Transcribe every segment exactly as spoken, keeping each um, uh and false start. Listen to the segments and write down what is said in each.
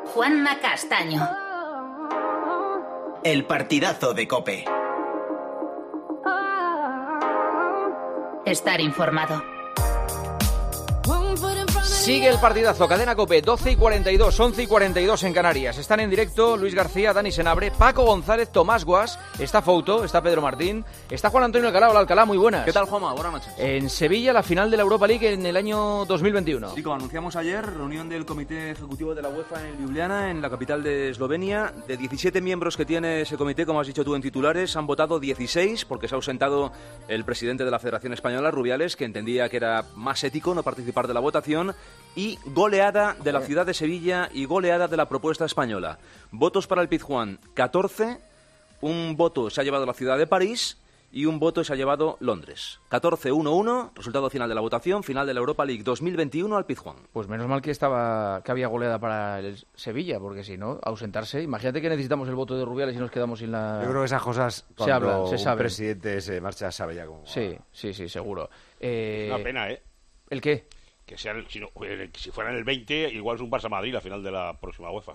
Juanma Castaño. El partidazo de COPE. Estar informado. Sigue el partidazo, Cadena COPE, doce y cuarenta y dos, once y cuarenta y dos en Canarias. Están en directo Luis García, Dani Senabre, Paco González, Tomás Guas, está Fouto, está Pedro Martín, está Juan Antonio Alcalá. Hola Alcalá, muy buenas. ¿Qué tal, Juanma? Buenas noches. En Sevilla, la final de la Europa League en el año dos mil veintiuno. Sí, como anunciamos ayer, reunión del Comité Ejecutivo de la UEFA en Ljubljana, en la capital de Eslovenia. De diecisiete miembros que tiene ese comité, como has dicho tú en titulares, han votado dieciséis, porque se ha ausentado el presidente de la Federación Española, Rubiales, que entendía que era más ético no participar de la votación, y goleada de la ciudad de Sevilla y goleada de la propuesta española. Votos para el Pizjuán, catorce, un voto se ha llevado la ciudad de París y un voto se ha llevado Londres. catorce uno uno, resultado final de la votación, final de la Europa League dos mil veintiuno al Pizjuán. Pues menos mal que estaba que había goleada para el Sevilla, porque si no, ausentarse, imagínate que necesitamos el voto de Rubiales y nos quedamos sin la... Yo creo que esas cosas, cuando se hablan, se un saben. presidente se marcha, sabe ya cómo... Sí, sí, sí, seguro. Eh... Una pena, ¿eh? ¿El qué? Que sean, si, no, si fueran el veinte, igual es un Barça-Madrid la final de la próxima UEFA.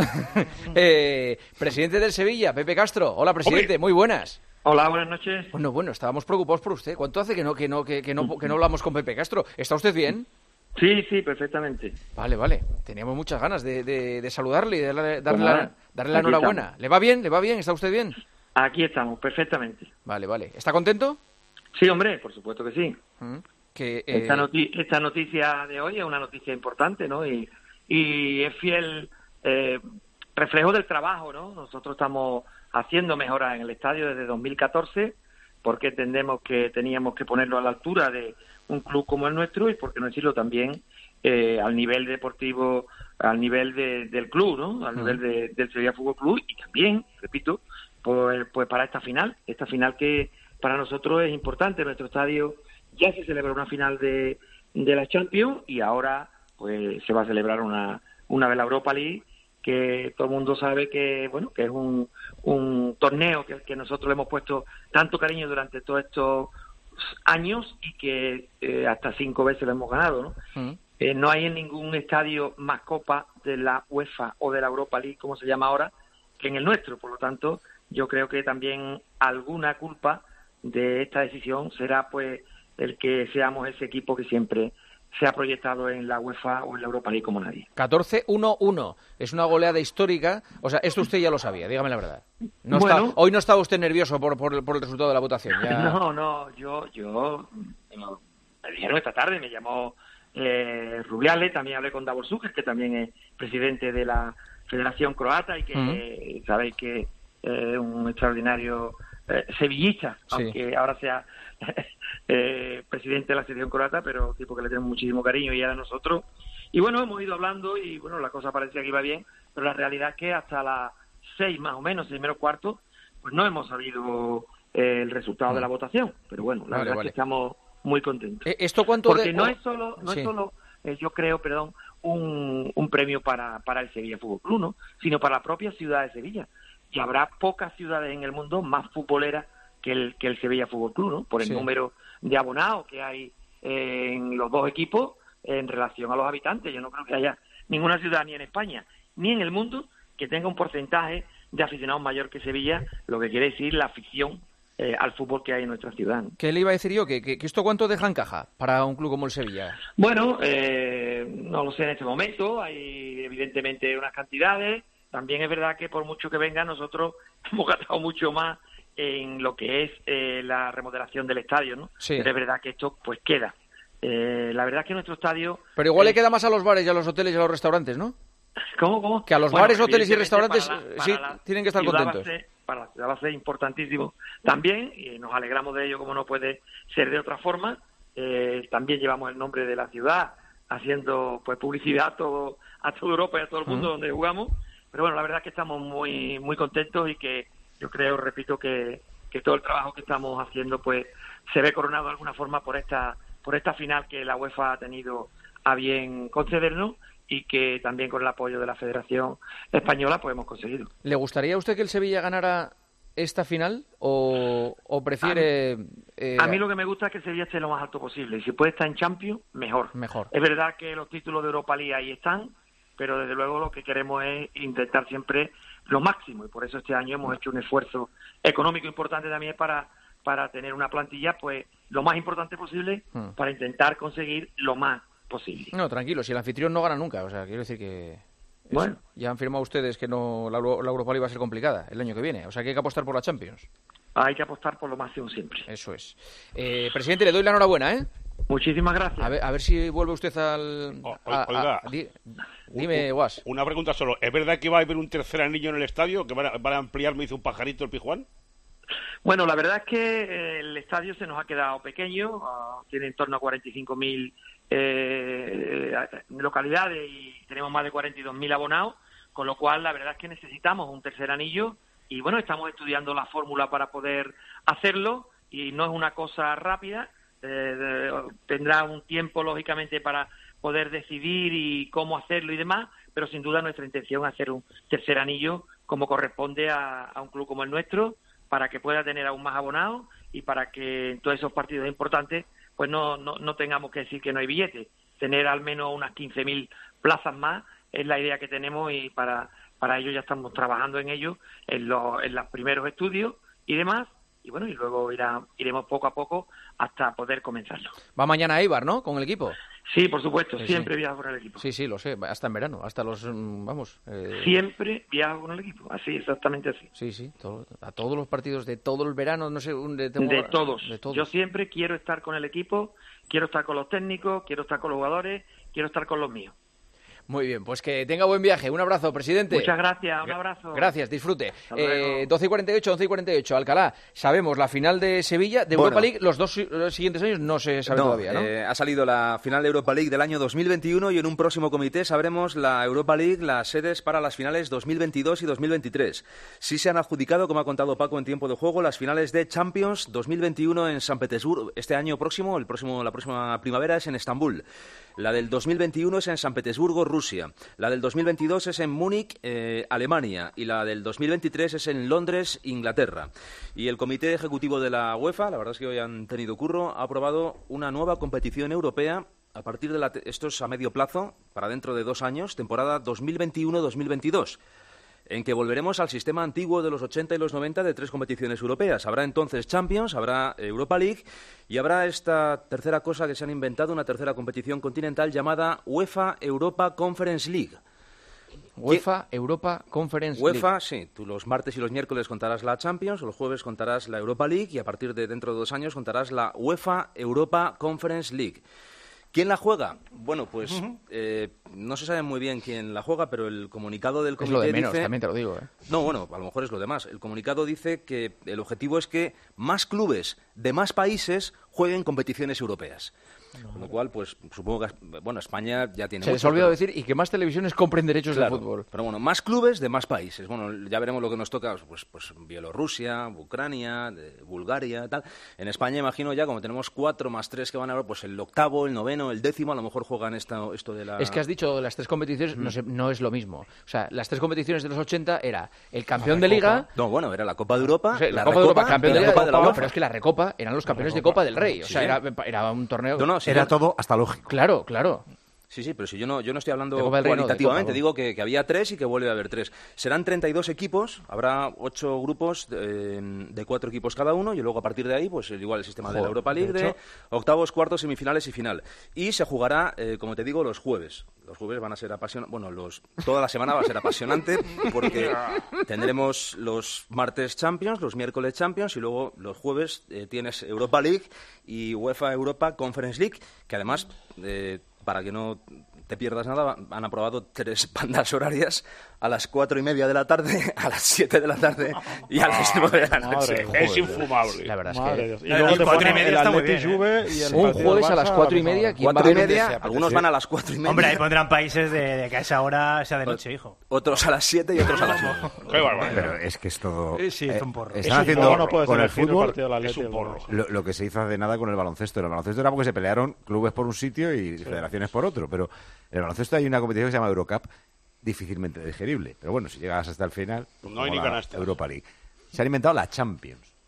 eh, presidente del Sevilla, Pepe Castro. Hola, presidente, ¡Hombre! Muy buenas. Hola, buenas noches. Bueno, bueno, estábamos preocupados por usted. ¿Cuánto hace que no que no que, que no que no hablamos con Pepe Castro? ¿Está usted bien? Sí, sí, perfectamente. Vale, vale. Teníamos muchas ganas de, de, de saludarle y de darle, darle, Bueno, la, darle la aquí enhorabuena. estamos. ¿Le va bien? ¿Le va bien? ¿Está usted bien? Aquí estamos, perfectamente. Vale, vale. ¿Está contento? Sí, hombre, por supuesto que sí. Mm, Que, eh... esta, noti- esta noticia de hoy es una noticia importante, ¿no? Y, y es fiel eh, reflejo del trabajo, ¿no? Nosotros estamos haciendo mejoras en el estadio desde dos mil catorce porque entendemos que teníamos que ponerlo a la altura de un club como el nuestro y, por qué no decirlo, también eh, al nivel deportivo, al nivel de, del club, ¿no? Al nivel de, del Sevilla Fútbol Club y también, repito, pues, pues para esta final, esta final que para nosotros es importante. Nuestro estadio ya se celebró una final de, de la Champions y ahora pues se va a celebrar una, una de la Europa League, que todo el mundo sabe que bueno que es un, un torneo que, que nosotros le hemos puesto tanto cariño durante todos estos años y que eh, hasta cinco veces lo hemos ganado, ¿no? Uh-huh. Eh, no hay en ningún estadio más copa de la UEFA o de la Europa League, como se llama ahora, que en el nuestro. Por lo tanto, yo creo que también alguna culpa de esta decisión será pues el que seamos ese equipo que siempre se ha proyectado en la UEFA o en la Europa League como nadie. catorce uno uno. Es una goleada histórica. O sea, esto usted ya lo sabía, dígame la verdad. No bueno, está, hoy no estaba usted nervioso por, por, por el resultado de la votación. Ya... No, no, yo, yo, no, me dijeron esta tarde, me llamó eh, Rubiales, también hablé con Davor Suker, que también es presidente de la Federación Croata y que uh-huh. eh, sabéis que es eh, un extraordinario eh, sevillista, sí. Aunque ahora sea eh, presidente de la selección croata, pero tipo que le tenemos muchísimo cariño y a nosotros. Y bueno, hemos ido hablando y bueno, la cosa parecía que iba bien, pero la realidad es que hasta las seis más o menos, seis menos cuarto, pues no hemos sabido eh, el resultado uh-huh. de la votación. Pero bueno, la vale, verdad vale. es que estamos muy contentos. ¿Esto cuánto Porque de... no es solo, no sí. es solo eh, yo creo, perdón, un, un premio para, para el Sevilla Fútbol Club, ¿no? Sino para la propia ciudad de Sevilla. Y habrá pocas ciudades en el mundo más futboleras que el que el Sevilla Fútbol Club, ¿no? Por el sí. número de abonados que hay eh, en los dos equipos en relación a los habitantes. Yo no creo que haya ninguna ciudad ni en España ni en el mundo que tenga un porcentaje de aficionados mayor que Sevilla, lo que quiere decir la afición eh, al fútbol que hay en nuestra ciudad, ¿no? ¿Qué le iba a decir yo? ¿Que, que, que esto cuánto deja en caja para un club como el Sevilla? Bueno, eh, no lo sé en este momento. Hay evidentemente unas cantidades. También es verdad que por mucho que venga, nosotros hemos gastado mucho más en lo que es eh, la remodelación del estadio, ¿no? Sí. Pero es verdad que esto pues queda. Eh, la verdad es que nuestro estadio... Pero igual eh, le queda más a los bares y a los hoteles y a los restaurantes, ¿no? ¿Cómo, cómo? Que a los bueno, bares, hoteles y restaurantes para la, para sí la tienen que estar ciudad contentos. Va a ser, para la ciudad va a ser importantísimo también, y nos alegramos de ello como no puede ser de otra forma. Eh, también llevamos el nombre de la ciudad haciendo pues publicidad a todo a toda Europa y a todo el mundo uh-huh. donde jugamos. Pero bueno, la verdad es que estamos muy muy contentos y que yo creo, repito, que, que todo el trabajo que estamos haciendo pues se ve coronado de alguna forma por esta por esta final que la UEFA ha tenido a bien concedernos y que también con el apoyo de la Federación Española pues hemos conseguido. ¿Le gustaría a usted que el Sevilla ganara esta final o, o prefiere...? A mí, eh, a mí lo que me gusta es que el Sevilla esté lo más alto posible y si puede estar en Champions, mejor. Mejor. Es verdad que los títulos de Europa League ahí están, pero desde luego lo que queremos es intentar siempre lo máximo, y por eso este año hemos hecho un esfuerzo económico importante también para, para tener una plantilla pues lo más importante posible, hmm. para intentar conseguir lo más posible. No, tranquilo, si el anfitrión no gana nunca, o sea, quiero decir que... Bueno. Ya han firmado ustedes que no la, la Europa League va a ser complicada el año que viene, o sea que hay que apostar por la Champions. Hay que apostar por lo máximo siempre. Eso es. Eh, presidente, le doy la enhorabuena, ¿eh? Muchísimas gracias. A ver, a ver si vuelve usted al... O, a, oiga, a, di, dime, Guas. Una pregunta solo. ¿Es verdad que va a haber un tercer anillo en el estadio? ¿Que van a, van a ampliar, me hizo un pajarito el Pijuán? Bueno, la verdad es que el estadio se nos ha quedado pequeño, uh, tiene en torno a cuarenta y cinco mil eh, localidades y tenemos más de cuarenta y dos mil abonados, con lo cual la verdad es que necesitamos un tercer anillo y bueno, estamos estudiando la fórmula para poder hacerlo y no es una cosa rápida, eh, de, tendrá un tiempo lógicamente para poder decidir y cómo hacerlo y demás, pero sin duda nuestra intención es hacer un tercer anillo como corresponde a, a un club como el nuestro, para que pueda tener aún más abonados y para que en todos esos partidos importantes pues no, no, no tengamos que decir que no hay billetes. Tener al menos unas quince mil plazas más es la idea que tenemos y para, para ello ya estamos trabajando en ello, en, lo, en los primeros estudios y demás. Y bueno, y luego irá, iremos poco a poco hasta poder comenzarlo. Va mañana a Eibar, ¿no? Con el equipo. Sí, por supuesto, sí, siempre sí. viajo con el equipo. Sí, sí, lo sé, hasta en verano, hasta los, vamos... Eh... Siempre viajo con el equipo, así, exactamente así. Sí, sí, todo, a todos los partidos de todo el verano, no sé... De, tengo... de, todos. de todos. Yo siempre quiero estar con el equipo, quiero estar con los técnicos, quiero estar con los jugadores, quiero estar con los míos. Muy bien, pues que tenga buen viaje. Un abrazo, presidente. Muchas gracias, un abrazo. Gracias, disfrute. Eh, doce y cuarenta y ocho, once y cuarenta y ocho, Alcalá. Sabemos la final de Sevilla, de Europa bueno, League, los dos los siguientes años no se sabe no, todavía, ¿no? Eh, ha salido la final de Europa League del año dos mil veintiuno y en un próximo comité sabremos la Europa League, las sedes para las finales dos mil veintidós y dos mil veintitrés. Sí se han adjudicado, como ha contado Paco en tiempo de juego, las finales de Champions dos mil veintiuno en San Petersburgo. Este año próximo, el próximo, la próxima primavera es en Estambul. La del dos mil veintiuno es en San Petersburgo, Rusia. La del dos mil veintidós es en Múnich, eh, Alemania. Y la del dos mil veintitrés es en Londres, Inglaterra. Y el Comité Ejecutivo de la UEFA, la verdad es que hoy han tenido curro, ha aprobado una nueva competición europea a partir de la... Esto es a medio plazo, para dentro de dos años, temporada dos mil veintiuno dos mil veintidós. En que volveremos al sistema antiguo de los ochenta y los noventa de tres competiciones europeas. Habrá entonces Champions, habrá Europa League y habrá esta tercera cosa que se han inventado, una tercera competición continental llamada UEFA Europa Conference League. UEFA Europa Conference League. UEFA, sí. Tú los martes y los miércoles contarás la Champions, los jueves contarás la Europa League y a partir de dentro de dos años contarás la UEFA Europa Conference League. ¿Quién la juega? Bueno, pues uh-huh. eh, no se sabe muy bien quién la juega, pero el comunicado del comité es lo de menos, dice... también te lo digo, ¿eh? No, bueno, a lo mejor es lo demás. El comunicado dice que el objetivo es que más clubes de más países jueguen competiciones europeas. No. Con lo cual, pues supongo que, bueno, España ya tiene... Se les ha olvidado decir, y que más televisiones compren derechos claro, de fútbol. Pero bueno, más clubes de más países. Bueno, ya veremos lo que nos toca, pues, pues Bielorrusia, Ucrania, de Bulgaria, tal. En España, imagino ya, como tenemos cuatro más tres que van a ver, pues el octavo, el noveno, el décimo, a lo mejor juegan esta, esto de la... Es que has dicho las tres competiciones, mm. no, sé, no es lo mismo. O sea, las tres competiciones de los ochenta era el campeón de Liga... No, bueno, era la Copa de Europa, o sea, la, la Copa de Europa, campeón de la Liga, Copa de la no, UEFA. pero es que la Recopa eran los campeones de Copa del Rey. O sea, sí. era, era un torneo... No, no, sí, era no. todo hasta lógico. Claro, claro. Sí, sí, pero si yo no, yo no estoy hablando Rey, cualitativamente, no, digo que, que había tres y que vuelve a haber tres. Serán treinta y dos equipos, habrá ocho grupos de, de cuatro equipos cada uno y luego a partir de ahí, pues igual el sistema Joder, de la Europa League, de, de octavos, cuartos, semifinales y final. Y se jugará, eh, como te digo, los jueves. Los jueves van a ser apasionantes, bueno, los, toda la semana va a ser apasionante porque tendremos los martes Champions, los miércoles Champions y luego los jueves eh, tienes Europa League y UEFA Europa Conference League, que además... Eh, para que no te pierdas nada, han aprobado tres bandas horarias a las cuatro y media de la tarde, a las siete de la tarde y a las nueve de la noche. Madre, es infumable. La verdad es Madre que... Dios. Y luego te ponen el Atleti Juve y el un jueves a las cuatro y media. ¿Quién cuatro va y a media, algunos van a las cuatro y media. Hombre, ahí pondrán países de, de que a esa hora sea de noche, hijo. Otros a las siete y otros a las nueve. Qué barbaridad. Pero es que es todo... Sí, sí, eh, es un porro. Están Es un haciendo porro, no puede con ser el fútbol el es un porro. lo, lo que se hizo hace nada con el baloncesto. El baloncesto era porque se pelearon clubes por un sitio y sí. federaciones por otro, pero en el baloncesto hay una competición que se llama Eurocup, difícilmente digerible. Pero bueno, si llegas hasta el final, no hay ni canastas. Europa League. Se han inventado la Champions.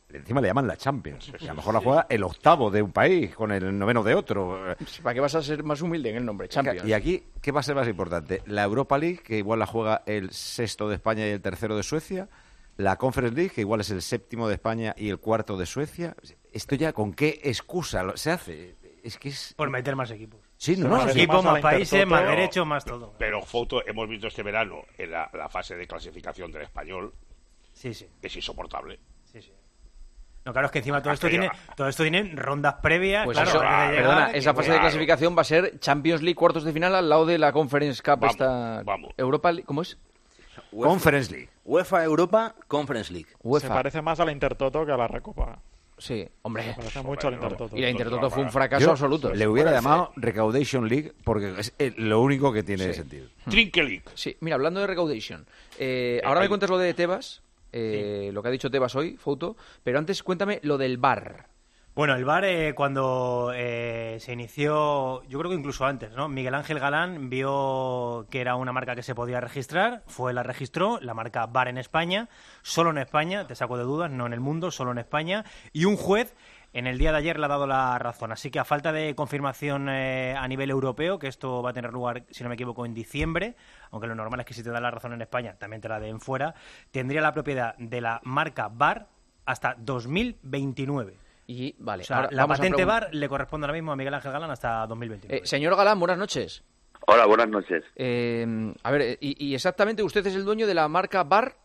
encima le llaman la Champions. Y a lo mejor la juega el octavo de un país con el noveno de otro. ¿Para qué vas a ser más humilde en el nombre? Champions. Y aquí, ¿qué va a ser más importante? La Europa League, que igual la juega el sexto de España y el tercero de Suecia. La Conference League, que igual es el séptimo de España y el cuarto de Suecia. ¿Esto ya con qué excusa se hace? Es que es... Por meter más equipos. Sí, no, más no, equipos, más más países, más derechos, más todo. Pero, Foto, hemos visto este verano en la, la fase de clasificación del español. Sí, sí. Es insoportable. Sí, sí. No, claro, es que encima todo esto tiene todo esto tiene rondas previas. Pues claro, eso, llegar, perdona, esa fase claro. de clasificación va a ser Champions League, cuartos de final, al lado de la Conference Cup. Vamos, esta vamos. Europa League, ¿cómo es? Conference League. UEFA Europa Conference League. UEFA. Se parece más a la Intertoto que a la Recopa. Sí, hombre. Se parece mucho a la Intertoto. Y la Intertoto fue un fracaso Yo absoluto. le hubiera llamado Recaudation League porque es eh, lo único que tiene Sí. sentido. Trinque League. Sí, mira, hablando de Recaudation, eh, ahora me cuentas lo de Tebas, eh, lo que ha dicho Tebas hoy, Foto, pero antes cuéntame lo del V A R. Bueno, el V A R eh, cuando eh, se inició, yo creo que incluso antes, ¿no? Miguel Ángel Galán vio que era una marca que se podía registrar, fue, la registró, la marca V A R en España, solo en España, te saco de dudas, no en el mundo, solo en España, y un juez en el día de ayer le ha dado la razón. Así que a falta de confirmación eh, a nivel europeo, que esto va a tener lugar, si no me equivoco, en diciembre, aunque lo normal es que si te da la razón en España, también te la den fuera, tendría la propiedad de la marca V A R hasta dos mil veintinueve. Y vale, O sea, ahora la vamos a patente pregun- V A R le corresponde ahora mismo a Miguel Ángel Galán hasta dos mil veintinueve. Eh, señor Galán, buenas noches. Hola, buenas noches. Eh, a ver, eh, y, y exactamente usted es el dueño de la marca V A R.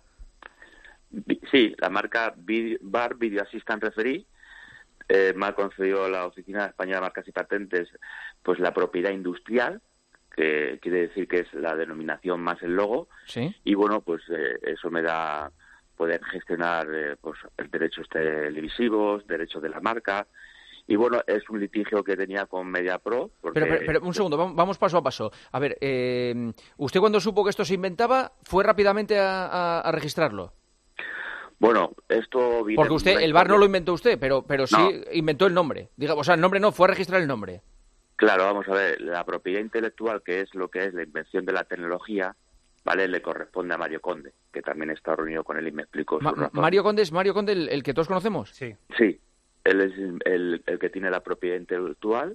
Vi- Sí, la marca Vid- V A R, Video Assistant Referee, eh, me ha concedido la Oficina Española de Marcas y Patentes pues la propiedad industrial, que quiere decir que es la denominación más el logo, Sí. y bueno, pues eh, eso me da poder gestionar eh, pues derechos televisivos, derechos de la marca, y bueno, es un litigio que tenía con MediaPro. Porque... Pero, pero, pero un segundo, vam- vamos paso a paso. A ver, eh, ¿usted cuando supo que esto se inventaba fue rápidamente a, a- a registrarlo? Bueno, esto... viene Porque usted, de una el V A R no historia- lo inventó usted, pero, pero sí No. inventó el nombre. Digamos, o sea, el nombre no, fue a registrar el nombre. Claro, vamos a ver, la propiedad intelectual, que es lo que es la invención de la tecnología, ¿vale? Le corresponde a Mario Conde, que también está reunido con él y me explicó su Ma- razón. Mario Conde es Mario Conde el, el que todos conocemos. Sí. Sí, él es el, el que tiene la propiedad intelectual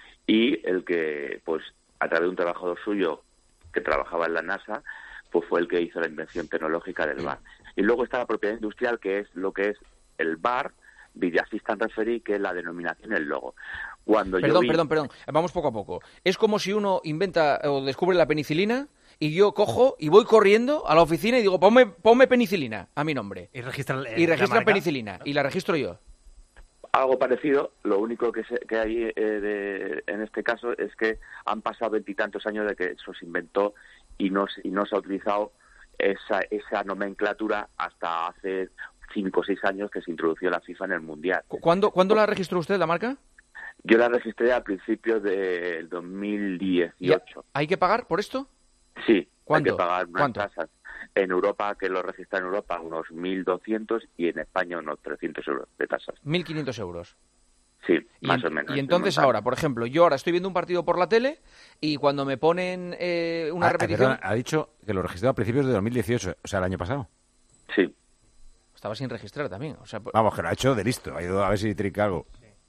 y el que, pues, a través de un trabajador suyo que trabajaba en la NASA, pues fue el que hizo la invención tecnológica del V A R. Y luego está la propiedad industrial, que es lo que es el V A R, Video Assistant Referee, que es la denominación, el logo. Cuando yo Perdón, vi- perdón, perdón. Vamos poco a poco. Es como si uno inventa o descubre la penicilina y yo cojo y voy corriendo a la oficina y digo, ponme, ponme penicilina a mi nombre. Y registra, el- Y la registra marca. penicilina. Y la registro yo. Algo parecido, lo único que, se- que hay eh, de- en este caso es que han pasado veintitantos años de que eso se inventó y no, se- y no se ha utilizado esa, esa nomenclatura hasta hace cinco o seis años que se introdució la FIFA en el Mundial. ¿Cu- ¿Cuándo, ¿cuándo la registró usted, la marca? Yo la registré a principios del dos mil dieciocho. ¿Hay que pagar por esto? Sí, ¿Cuánto? hay que pagar unas ¿Cuánto? tasas. En Europa, que lo registra en Europa, unos mil doscientos y en España unos trescientos euros de tasas. mil quinientos euros. Sí, Y, más en- o menos. y entonces Es ahora, por ejemplo, yo ahora estoy viendo un partido por la tele y cuando me ponen eh, una Ah, repetición... perdona, ha dicho que lo registró a principios de dos mil dieciocho, o sea, el año pasado. Sí. Estaba sin registrar también. O sea, pues- Vamos, que lo ha hecho de listo. Ha ido a ver si trinca algo.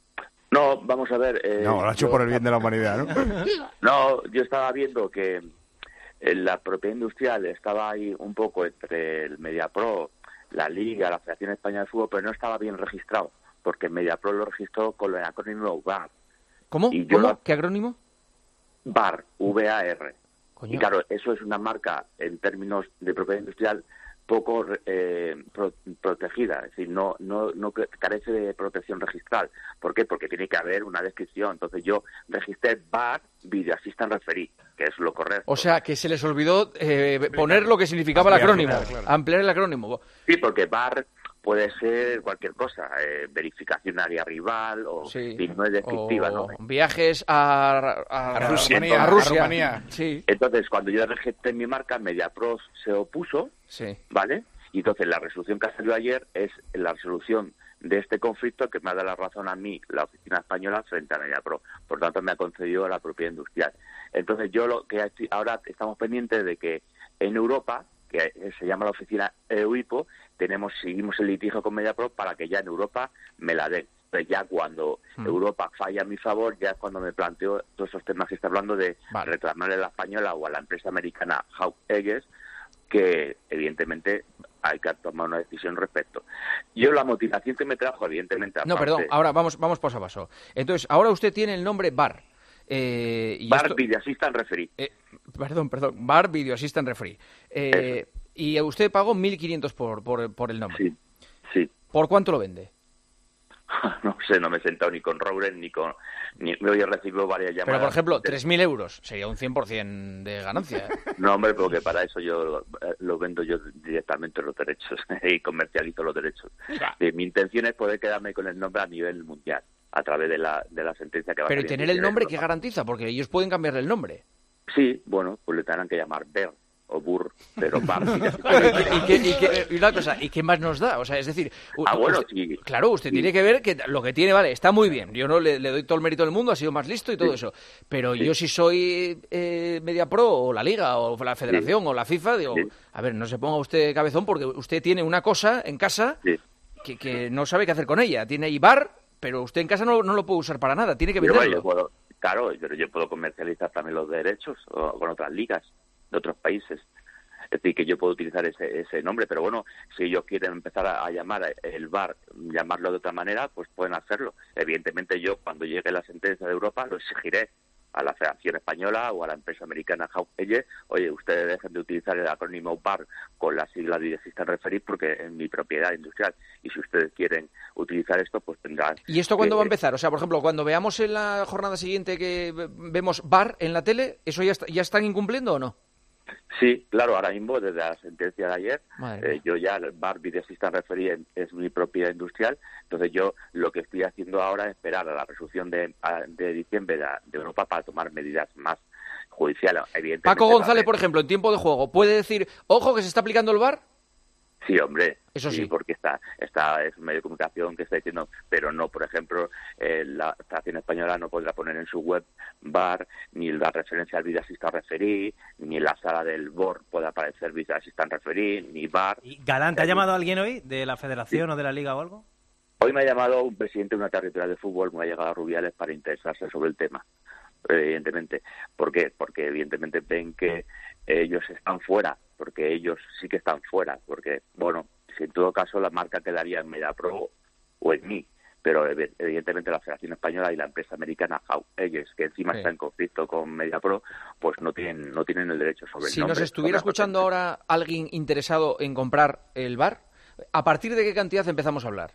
No, vamos a ver. eh, No, lo ha hecho yo- por el bien de la humanidad, ¿no? No, yo estaba viendo que eh, la propiedad industrial estaba ahí un poco entre el MediaPro, la Liga, la Federación Española de Fútbol, pero no estaba bien registrado, porque MediaPro lo registró con el acrónimo V A R. ¿Cómo? Y yo ¿Cómo? lo- ¿Qué acrónimo? V A R, V A R. Coño. Y claro, eso es una marca en términos de propiedad industrial poco eh, pro- protegida, es decir, no, no, no que- carece de protección registral. ¿Por qué? Porque tiene que haber una descripción. Entonces yo registré V A R, Video Assistant Referee, que es lo correcto. O sea, que se les olvidó eh, poner lo que significaba el Ampliar, acrónimo. claro, claro. Ampliar el acrónimo. Sí, porque V A R puede ser cualquier cosa, eh, verificación área rival, o Sí. y no es descriptiva, O ¿no? viajes a, a, A Rusia. a A Rusia. Rumanía. Sí, Entonces, cuando yo registré mi marca, MediaPro se opuso, sí. ¿vale? Y entonces la resolución que salió ayer es la resolución de este conflicto que me ha dado la razón a mí, la oficina española, frente a MediaPro. Por tanto, me ha concedido la propiedad industrial. Entonces, yo lo que estoy- ahora estamos pendientes de que en Europa que se llama la oficina EUIPO, tenemos seguimos el litigio con MediaPro para que ya en Europa me la den. Pues ya cuando mm. Europa falla a mi favor, ya es cuando me planteo todos esos temas que está hablando de vale. reclamarle a la española o a la empresa americana Hawk Aegis, que evidentemente hay que tomar una decisión respecto. Yo la motivación que me trajo, evidentemente... No, aparte, perdón, ahora vamos, vamos paso a paso. Entonces, ahora usted tiene el nombre B A R. Eh, y Bar esto... Video Assistant Referee. Eh, perdón, perdón, B A R Video Assistant Referee. Eh, y usted pagó mil quinientos por, por, por el nombre. Sí, sí. ¿Por cuánto lo vende? No sé, no me he sentado ni con Rowren ni con... Ni, me he recibido varias llamadas. Pero, por ejemplo, tres mil euros sería un cien por ciento de ganancia. No, hombre, porque para eso yo lo, lo vendo yo directamente los derechos y comercializo los derechos. Y mi intención es poder quedarme con el nombre a nivel mundial, a través de la, de la sentencia que va a Pero tener el nombre, ¿qué garantiza? Porque ellos pueden cambiarle el nombre. Sí, bueno, pues le tendrán que llamar Bear o Burr, pero Bar. ¿Y, qué, y, qué, y una cosa, ¿y qué más nos da? O sea, es decir, ah, bueno, usted, sí. claro, usted sí. tiene que ver que lo que tiene, vale, está muy bien. Yo no le, le doy todo el mérito del mundo, ha sido más listo y todo sí. eso. Pero sí. yo si soy eh, MediaPro o la Liga o la Federación sí. o la FIFA, digo, sí. a ver, no se ponga usted cabezón porque usted tiene una cosa en casa sí. que, que no sabe qué hacer con ella. Tiene I B A R, pero usted en casa no, no lo puede usar para nada, tiene que venderlo. Yo, yo puedo, claro, pero yo puedo comercializar también los derechos o, con otras ligas de otros países. Es decir, que yo puedo utilizar ese, ese nombre, pero bueno, si ellos quieren empezar a, a llamar el B A R, llamarlo de otra manera, pues pueden hacerlo. Evidentemente yo, cuando llegue la sentencia de Europa, lo exigiré a la Federación Española o a la empresa americana Hawk Aegis, oye, ustedes dejen de utilizar el acrónimo B A R con la sigla de Assistant Referee porque es mi propiedad industrial y si ustedes quieren utilizar esto, pues tendrán... ¿Y esto cuándo que, va a empezar? O sea, por ejemplo, cuando veamos en la jornada siguiente que vemos B A R en la tele, ¿eso ya, está, ya están incumpliendo o no? Sí, claro, ahora mismo, desde la sentencia de ayer, eh, yo ya, el B A R Video Assistant Referee es mi propiedad industrial, entonces yo lo que estoy haciendo ahora es esperar a la resolución de, de diciembre de, de Europa para tomar medidas más judiciales. Evidentemente, Paco González, por ejemplo, en tiempo de juego, ¿puede decir, ojo, que se está aplicando el B A R? Sí, hombre. Eso sí. sí. Porque está, está, es un medio de comunicación que está diciendo, pero no, por ejemplo, eh, la Federación Española no podrá poner en su web B A R, ni la referencia al Video Assistant Referee, ni en la sala del B O R puede aparecer Video Assistant Referee, ni B A R. ¿Y Galán, te ha llamado alguien hoy de la Federación sí. o de la Liga o algo? Hoy me ha llamado un presidente de una territorial de fútbol, me ha llegado a Rubiales para interesarse sobre el tema, evidentemente. ¿Por qué? Porque evidentemente ven que ellos están fuera, porque ellos sí que están fuera, porque, bueno, si en todo caso la marca quedaría en MediaPro o en mí, pero evidentemente la Federación Española y la empresa americana Hawk Aegis, que encima sí. está en conflicto con MediaPro, pues no tienen no tienen el derecho sobre el si nombre. Si nos estuviera escuchando ahora alguien interesado en comprar el B A R, ¿a partir de qué cantidad empezamos a hablar?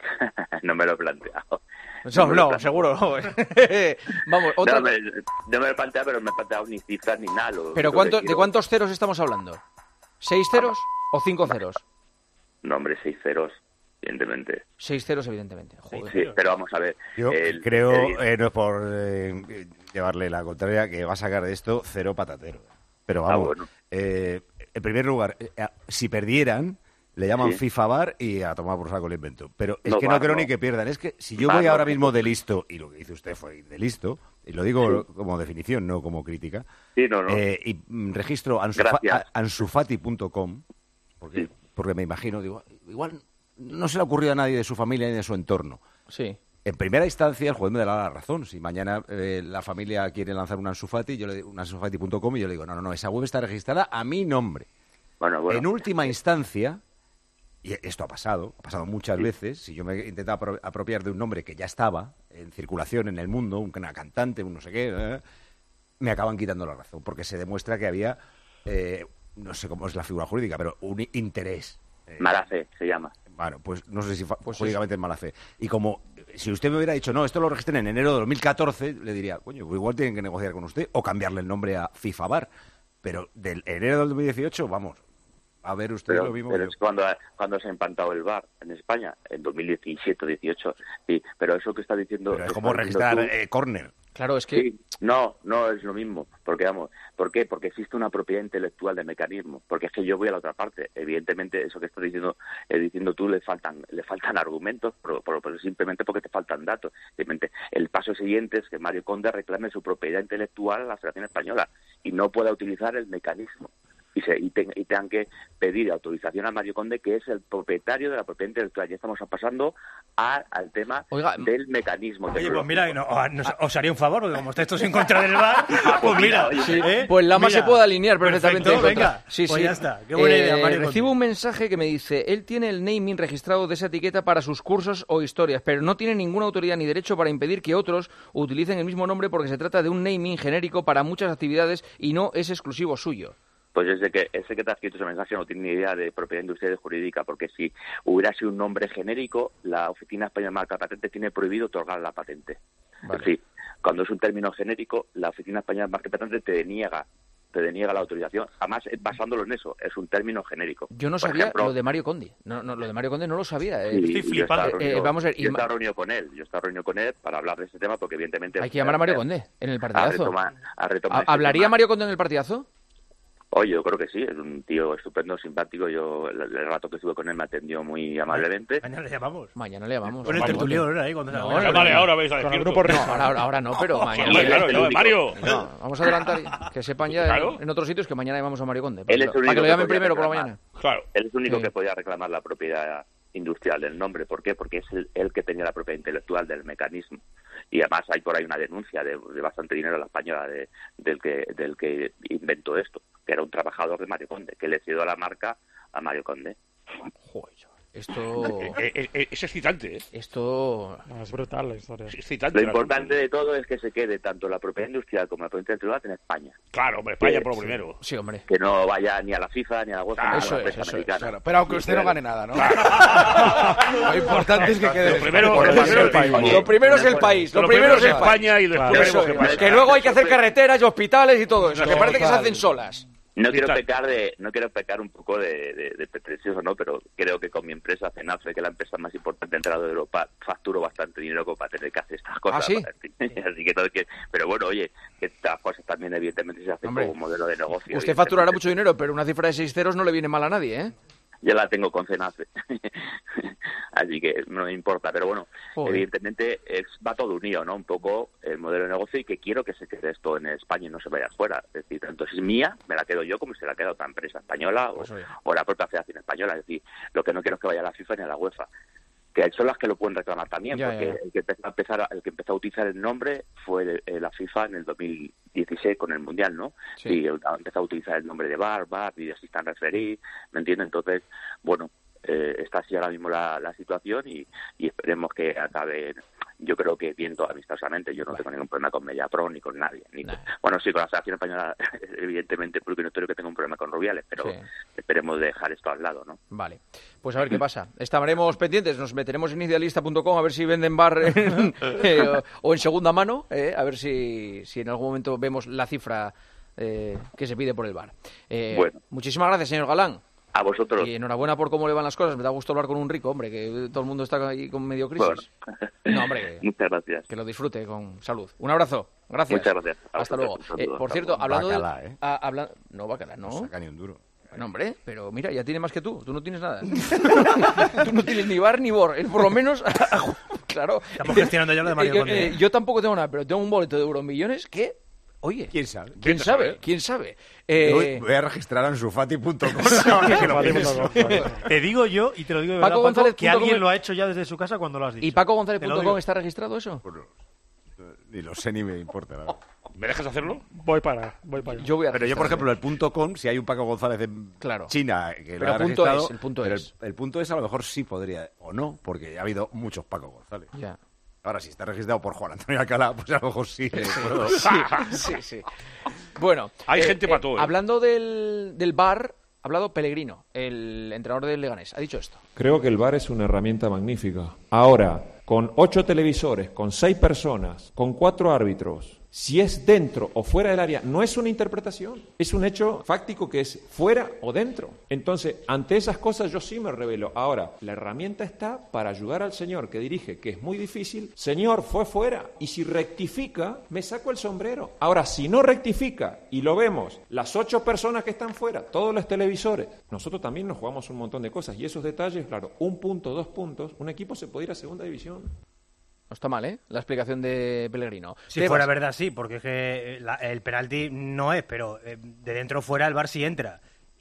No me lo he planteado. No, no, me lo no seguro. No. Vamos, otra... no, me, no me lo he planteado, pero no me he planteado ni cifras ni nada. Lo, ¿Pero lo cuánto, quiero... de cuántos ceros estamos hablando? ¿Seis ceros o cinco ceros? No, hombre, seis ceros, evidentemente. Seis ceros, evidentemente. Joder. Sí, pero vamos a ver. Yo el, creo, el... Eh, no es por eh, llevarle la contraria, que va a sacar de esto cero patatero. Pero vamos, ah, bueno. eh, en primer lugar, eh, si perdieran... Le llaman sí. FIFA B A R y a tomar por saco el invento. Pero es no, que no creo no. ni que pierdan. Es que si yo voy ahora mismo de listo, y lo que dice usted fue de listo, y lo digo sí. como definición, no como crítica, sí, no, no. Eh, y mm, registro ansufati punto com, porque, sí. porque me imagino, digo, igual no se le ha ocurrido a nadie de su familia ni de su entorno. Sí. En primera instancia, el juez me dará la razón. Si mañana eh, la familia quiere lanzar un ansufati, yo le digo un ansufati punto com y yo le digo, no, no, no, esa web está registrada a mi nombre. Bueno, bueno. En última instancia... Y esto ha pasado, ha pasado muchas sí. veces. Si yo me he intentado apropiar de un nombre que ya estaba en circulación en el mundo, una cantante, un no sé qué, eh, me acaban quitando la razón, porque se demuestra que había, eh, no sé cómo es la figura jurídica, pero un interés. Eh, mala fe se llama. Bueno, pues no sé si pues jurídicamente es mala fe. Y como, si usted me hubiera dicho, no, esto lo registré en enero de dos mil catorce, le diría, coño, pues igual tienen que negociar con usted o cambiarle el nombre a FIFA B A R. Pero del enero del dos mil dieciocho, vamos... A ver, usted pero, lo mismo. Pero es cuando, cuando se ha implantado el B A R en España, en dos mil diecisiete dieciocho. Sí, pero eso que está diciendo... Pero es como registrar tú, eh, córner. Claro, es que... Sí, no, no es lo mismo. Porque, vamos, ¿por qué? Porque existe una propiedad intelectual de mecanismo. Porque es que yo voy a la otra parte. Evidentemente, eso que estás diciendo eh, diciendo tú, le faltan le faltan argumentos, pero, pero, pero simplemente porque te faltan datos. Simplemente, el paso siguiente es que Mario Conde reclame su propiedad intelectual a la Federación Española y no pueda utilizar el mecanismo. y, se, y, te, y tengan que pedir autorización a Mario Conde, que es el propietario de la propiedad intelectual. Ya estamos pasando a, al tema Oiga, del mecanismo. Oye, pues mira, no, os, os haría un favor, porque como estáis todos en contra del V A R, pues mira, sí, ¿eh? pues Lama Mira, se puede alinear perfectamente. perfecto, en contra. venga, sí, pues sí. ya está. Qué buena idea, Eh, Mario Recibo Conde. un mensaje que me dice, él tiene el naming registrado de esa etiqueta para sus cursos o historias, pero no tiene ninguna autoridad ni derecho para impedir que otros utilicen el mismo nombre porque se trata de un naming genérico para muchas actividades y no es exclusivo suyo. Pues ese que, ese que te ha escrito ese mensaje no tiene ni idea de propiedad industrial y jurídica, porque si hubiera sido un nombre genérico, la Oficina Española de Marca Patente tiene prohibido otorgar la patente. Vale. Es decir, cuando es un término genérico, la Oficina Española de Marca Patente te deniega, te deniega la autorización. Además, basándolo en eso, es un término genérico. Yo no Por sabía ejemplo, lo de Mario Conde. No, no, lo de Mario Conde no lo sabía. eh. sí, Estoy yo estaba flipando. reunido- Eh, vamos a ver, y yo ma- estaba reunido con él, yo estaba reunido con él para hablar de este tema, porque evidentemente... Hay que llamar a Mario Conde en el A partidazo. retomar, a retomar ¿Ha- este ¿Hablaría tema. Mario Conde en el partidazo? Oye, yo creo que sí, es un tío estupendo, simpático. Yo el, el rato que estuve con él me atendió muy amablemente. Mañana le llamamos. Mañana le llamamos. Con el Mario tertulión, Conde. ¿no? Ahí, cuando No, salga. no, Vale, ahora veis a Con el decirlo. grupo No, Risa. ahora, ahora no, pero mañana. Hombre, claro, el yo, único. Mario. No, vamos a adelantar que sepan ya Claro. en, en otros sitios que mañana llamamos a Mario Conde. Él es Para, el que único lo que llamen podía primero por la reclamar. mañana. Claro. Él es el único Sí. que podía reclamar la propiedad industrial del nombre. ¿Por qué? Porque es el, él que tenía la propiedad intelectual del mecanismo. Y además hay por ahí una denuncia de, de bastante dinero a la española de, del, que, del que inventó esto, que era un trabajador de Mario Conde, que le cedió la marca a Mario Conde. Joder, esto... Eh, eh, eh, es excitante, ¿eh? Esto... No, es brutal la historia. Es excitante. Lo el importante asunto. de todo es que se quede tanto la propiedad industrial como la propiedad intelectual en España. Claro, hombre, España Sí, por lo sí. primero. Sí, hombre. Que no vaya ni a la FIFA, ni a la UEFA, ni a Eso la es, prensa eso es, americana. Claro, pero aunque usted no gane nada, ¿no? Lo importante es que quede... Lo primero- Por lo el primero del el país. país. Lo primero es el país. Lo Lo primero es el país. España y después Claro. veremos Eso qué es. pasa. Que luego hay que hacer carreteras y hospitales y todo eso. Que parece que se Total. hacen solas. No quiero Vital. pecar de, no quiero pecar un poco de, de, de pretencioso, ¿no? Pero creo que con mi empresa, Cenafe, que es la empresa más importante dentro de Europa, facturo bastante dinero como para tener que hacer estas cosas. ¿Ah, sí? Así que, todo que, pero bueno, oye, que estas cosas también evidentemente se hacen Hombre, como un modelo de negocio. Usted evidentemente. facturará mucho dinero, pero una cifra de seis ceros no le viene mal a nadie, ¿eh? Ya la tengo con Cenafe. Así que no me importa, pero bueno, Joder. evidentemente es, va todo unido, ¿no? Un poco el modelo de negocio, y que quiero que se quede esto en España y no se vaya afuera. Es decir, tanto si es mía, me la quedo yo, como si se la queda otra empresa española o, Pues oye. o la propia Federación Española. Es decir, lo que no quiero es que vaya a la FIFA ni a la UEFA, que son las que lo pueden reclamar también, Ya, porque ya, ya. El, que empezó a empezar a- el que empezó a utilizar el nombre fue eh, la FIFA en el dos mil dieciséis con el Mundial, ¿no? Sí. Y eh, empezó a utilizar el nombre de V A R, V A R, Video Assistant Referee, ¿me entiendes? Entonces, bueno, eh, está así ahora mismo la, la situación, y, y esperemos que acabe, yo creo que viendo amistosamente. Yo no tengo ningún problema con Mediapro ni con nadie. Ni con- bueno, sí, con la Federación Española, evidentemente, porque no creo que tenga un problema con Rubiales, pero Sí. esperemos dejar esto al lado, ¿no? Vale. Pues a ver qué pasa. Estaremos pendientes. Nos meteremos en idealista punto com a ver si venden bar en- eh, o, o en segunda mano. eh, a ver si, si en algún momento vemos la cifra eh, que se pide por el bar. Eh, Bueno. Muchísimas gracias, señor Galán. A vosotros. Y enhorabuena por cómo le van las cosas. Me da gusto hablar con un rico, hombre, que todo el mundo está ahí con medio crisis. Bueno. No, hombre, que, Muchas gracias. que lo disfrute con salud. Un abrazo. Gracias. Muchas gracias. A Hasta vosotros, luego. un saludo. Eh, por Hasta cierto, luego. hablando Bacala, de... ¿eh? ah, habla- No, bacala, no. No saca ni un duro. No, hombre, pero mira, ya tiene más que tú. Tú no tienes nada. Tú no tienes ni bar ni bor. Él, por lo menos, claro. Estamos gestionando ya lo de Mario Eh, Conde. eh, yo tampoco tengo nada, pero tengo un boleto de Euromillones que... Oye, ¿Quién sabe? ¿quién Vete a sabe? saber. ¿Quién sabe? Voy, Eh, voy a registrar a ansufati punto com. Te digo yo, y te lo digo de Paco verdad, Paco, González que punto com alguien lo ha hecho ya desde su casa cuando lo has dicho. ¿Y Paco González Te lo punto com digo. está registrado eso? Ni lo sé ni me importa. la verdad. ¿Me dejas hacerlo? Voy para, voy para allá. Yo voy a Pero yo, por registrarme. ejemplo, el punto .com, si hay un Paco González de Claro. China que Pero lo ha punto registrado, es, el punto pero es. El, el punto es a lo mejor sí podría, o no, porque ha habido muchos Paco González. Ya. Ahora, si está registrado por Juan Antonio Alcalá, pues a lo mejor sí. le puedo- Sí, sí, sí. Bueno. Hay gente para todo, ¿eh? Hablando del, del bar, ha hablado Pellegrino, el entrenador del Leganés. Ha dicho esto. Creo que el V A R es una herramienta magnífica. Ahora, con ocho televisores, con seis personas, con cuatro árbitros, si es dentro o fuera del área, no es una interpretación, es un hecho fáctico que es fuera o dentro. Entonces, ante esas cosas yo sí me revelo. Ahora, la herramienta está para ayudar al señor que dirige, que es muy difícil. Señor, fue fuera. Y si rectifica, me saco el sombrero. Ahora, si no rectifica, y lo vemos, las ocho personas que están fuera, todos los televisores, nosotros también nos jugamos un montón de cosas. Y esos detalles, claro, un punto, dos puntos, un equipo se puede ir a segunda división. No está mal, ¿eh? La explicación de Pellegrino. Si Tebas. fuera verdad, sí, porque es que la- el penalti no es, pero eh, de dentro fuera el V A R sí entra.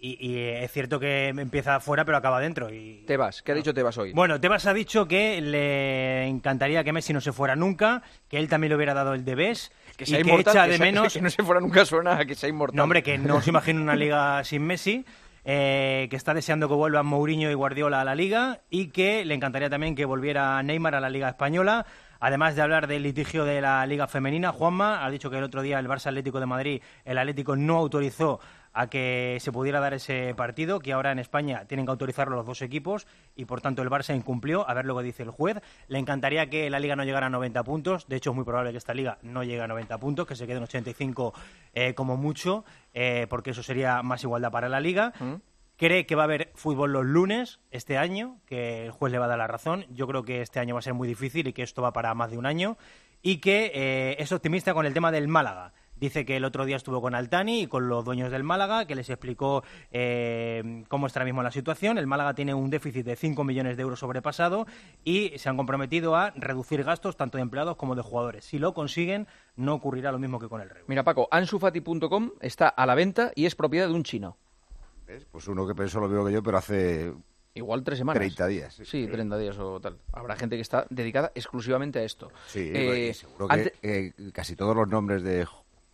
Y, y es cierto que empieza fuera pero acaba dentro. Y... Tebas, ¿qué ha dicho Tebas hoy? Bueno, Tebas ha dicho que le encantaría que Messi no se fuera nunca, que él también le hubiera dado el debés, que y sea que inmortal, echa que de sea, menos... que no se fuera nunca suena a que sea inmortal. No, hombre, que no se imagina una liga sin Messi, eh, que está deseando que vuelvan Mourinho y Guardiola a la liga y que le encantaría también que volviera Neymar a la liga española. Además de hablar del litigio de la Liga Femenina, Juanma ha dicho que el otro día el Barça Atlético de Madrid, el Atlético no autorizó a que se pudiera dar ese partido, que ahora en España tienen que autorizarlo los dos equipos y por tanto el Barça incumplió. A ver lo que dice el juez. Le encantaría que la Liga no llegara a noventa puntos. De hecho, es muy probable que esta Liga no llegue a noventa puntos, que se quede en ochenta y cinco eh, como mucho, eh, porque eso sería más igualdad para la Liga. ¿Mm? Cree que va a haber fútbol los lunes este año, que el juez le va a dar la razón. Yo creo que este año va a ser muy difícil y que esto va para más de un año. Y que eh, es optimista con el tema del Málaga. Dice que el otro día estuvo con Altani y con los dueños del Málaga, que les explicó eh, cómo está ahora mismo la situación. El Málaga tiene un déficit de cinco millones de euros sobrepasado y se han comprometido a reducir gastos tanto de empleados como de jugadores. Si lo consiguen, no ocurrirá lo mismo que con el Reus. Mira, Paco, ansufati punto com está a la venta y es propiedad de un chino. ¿Ves? Pues uno que pensó lo mismo que yo, pero hace... Igual tres semanas. treinta días. Sí, sí, treinta días o tal. Habrá gente que está dedicada exclusivamente a esto. Sí, eh, y seguro que antes... eh, casi todos los nombres de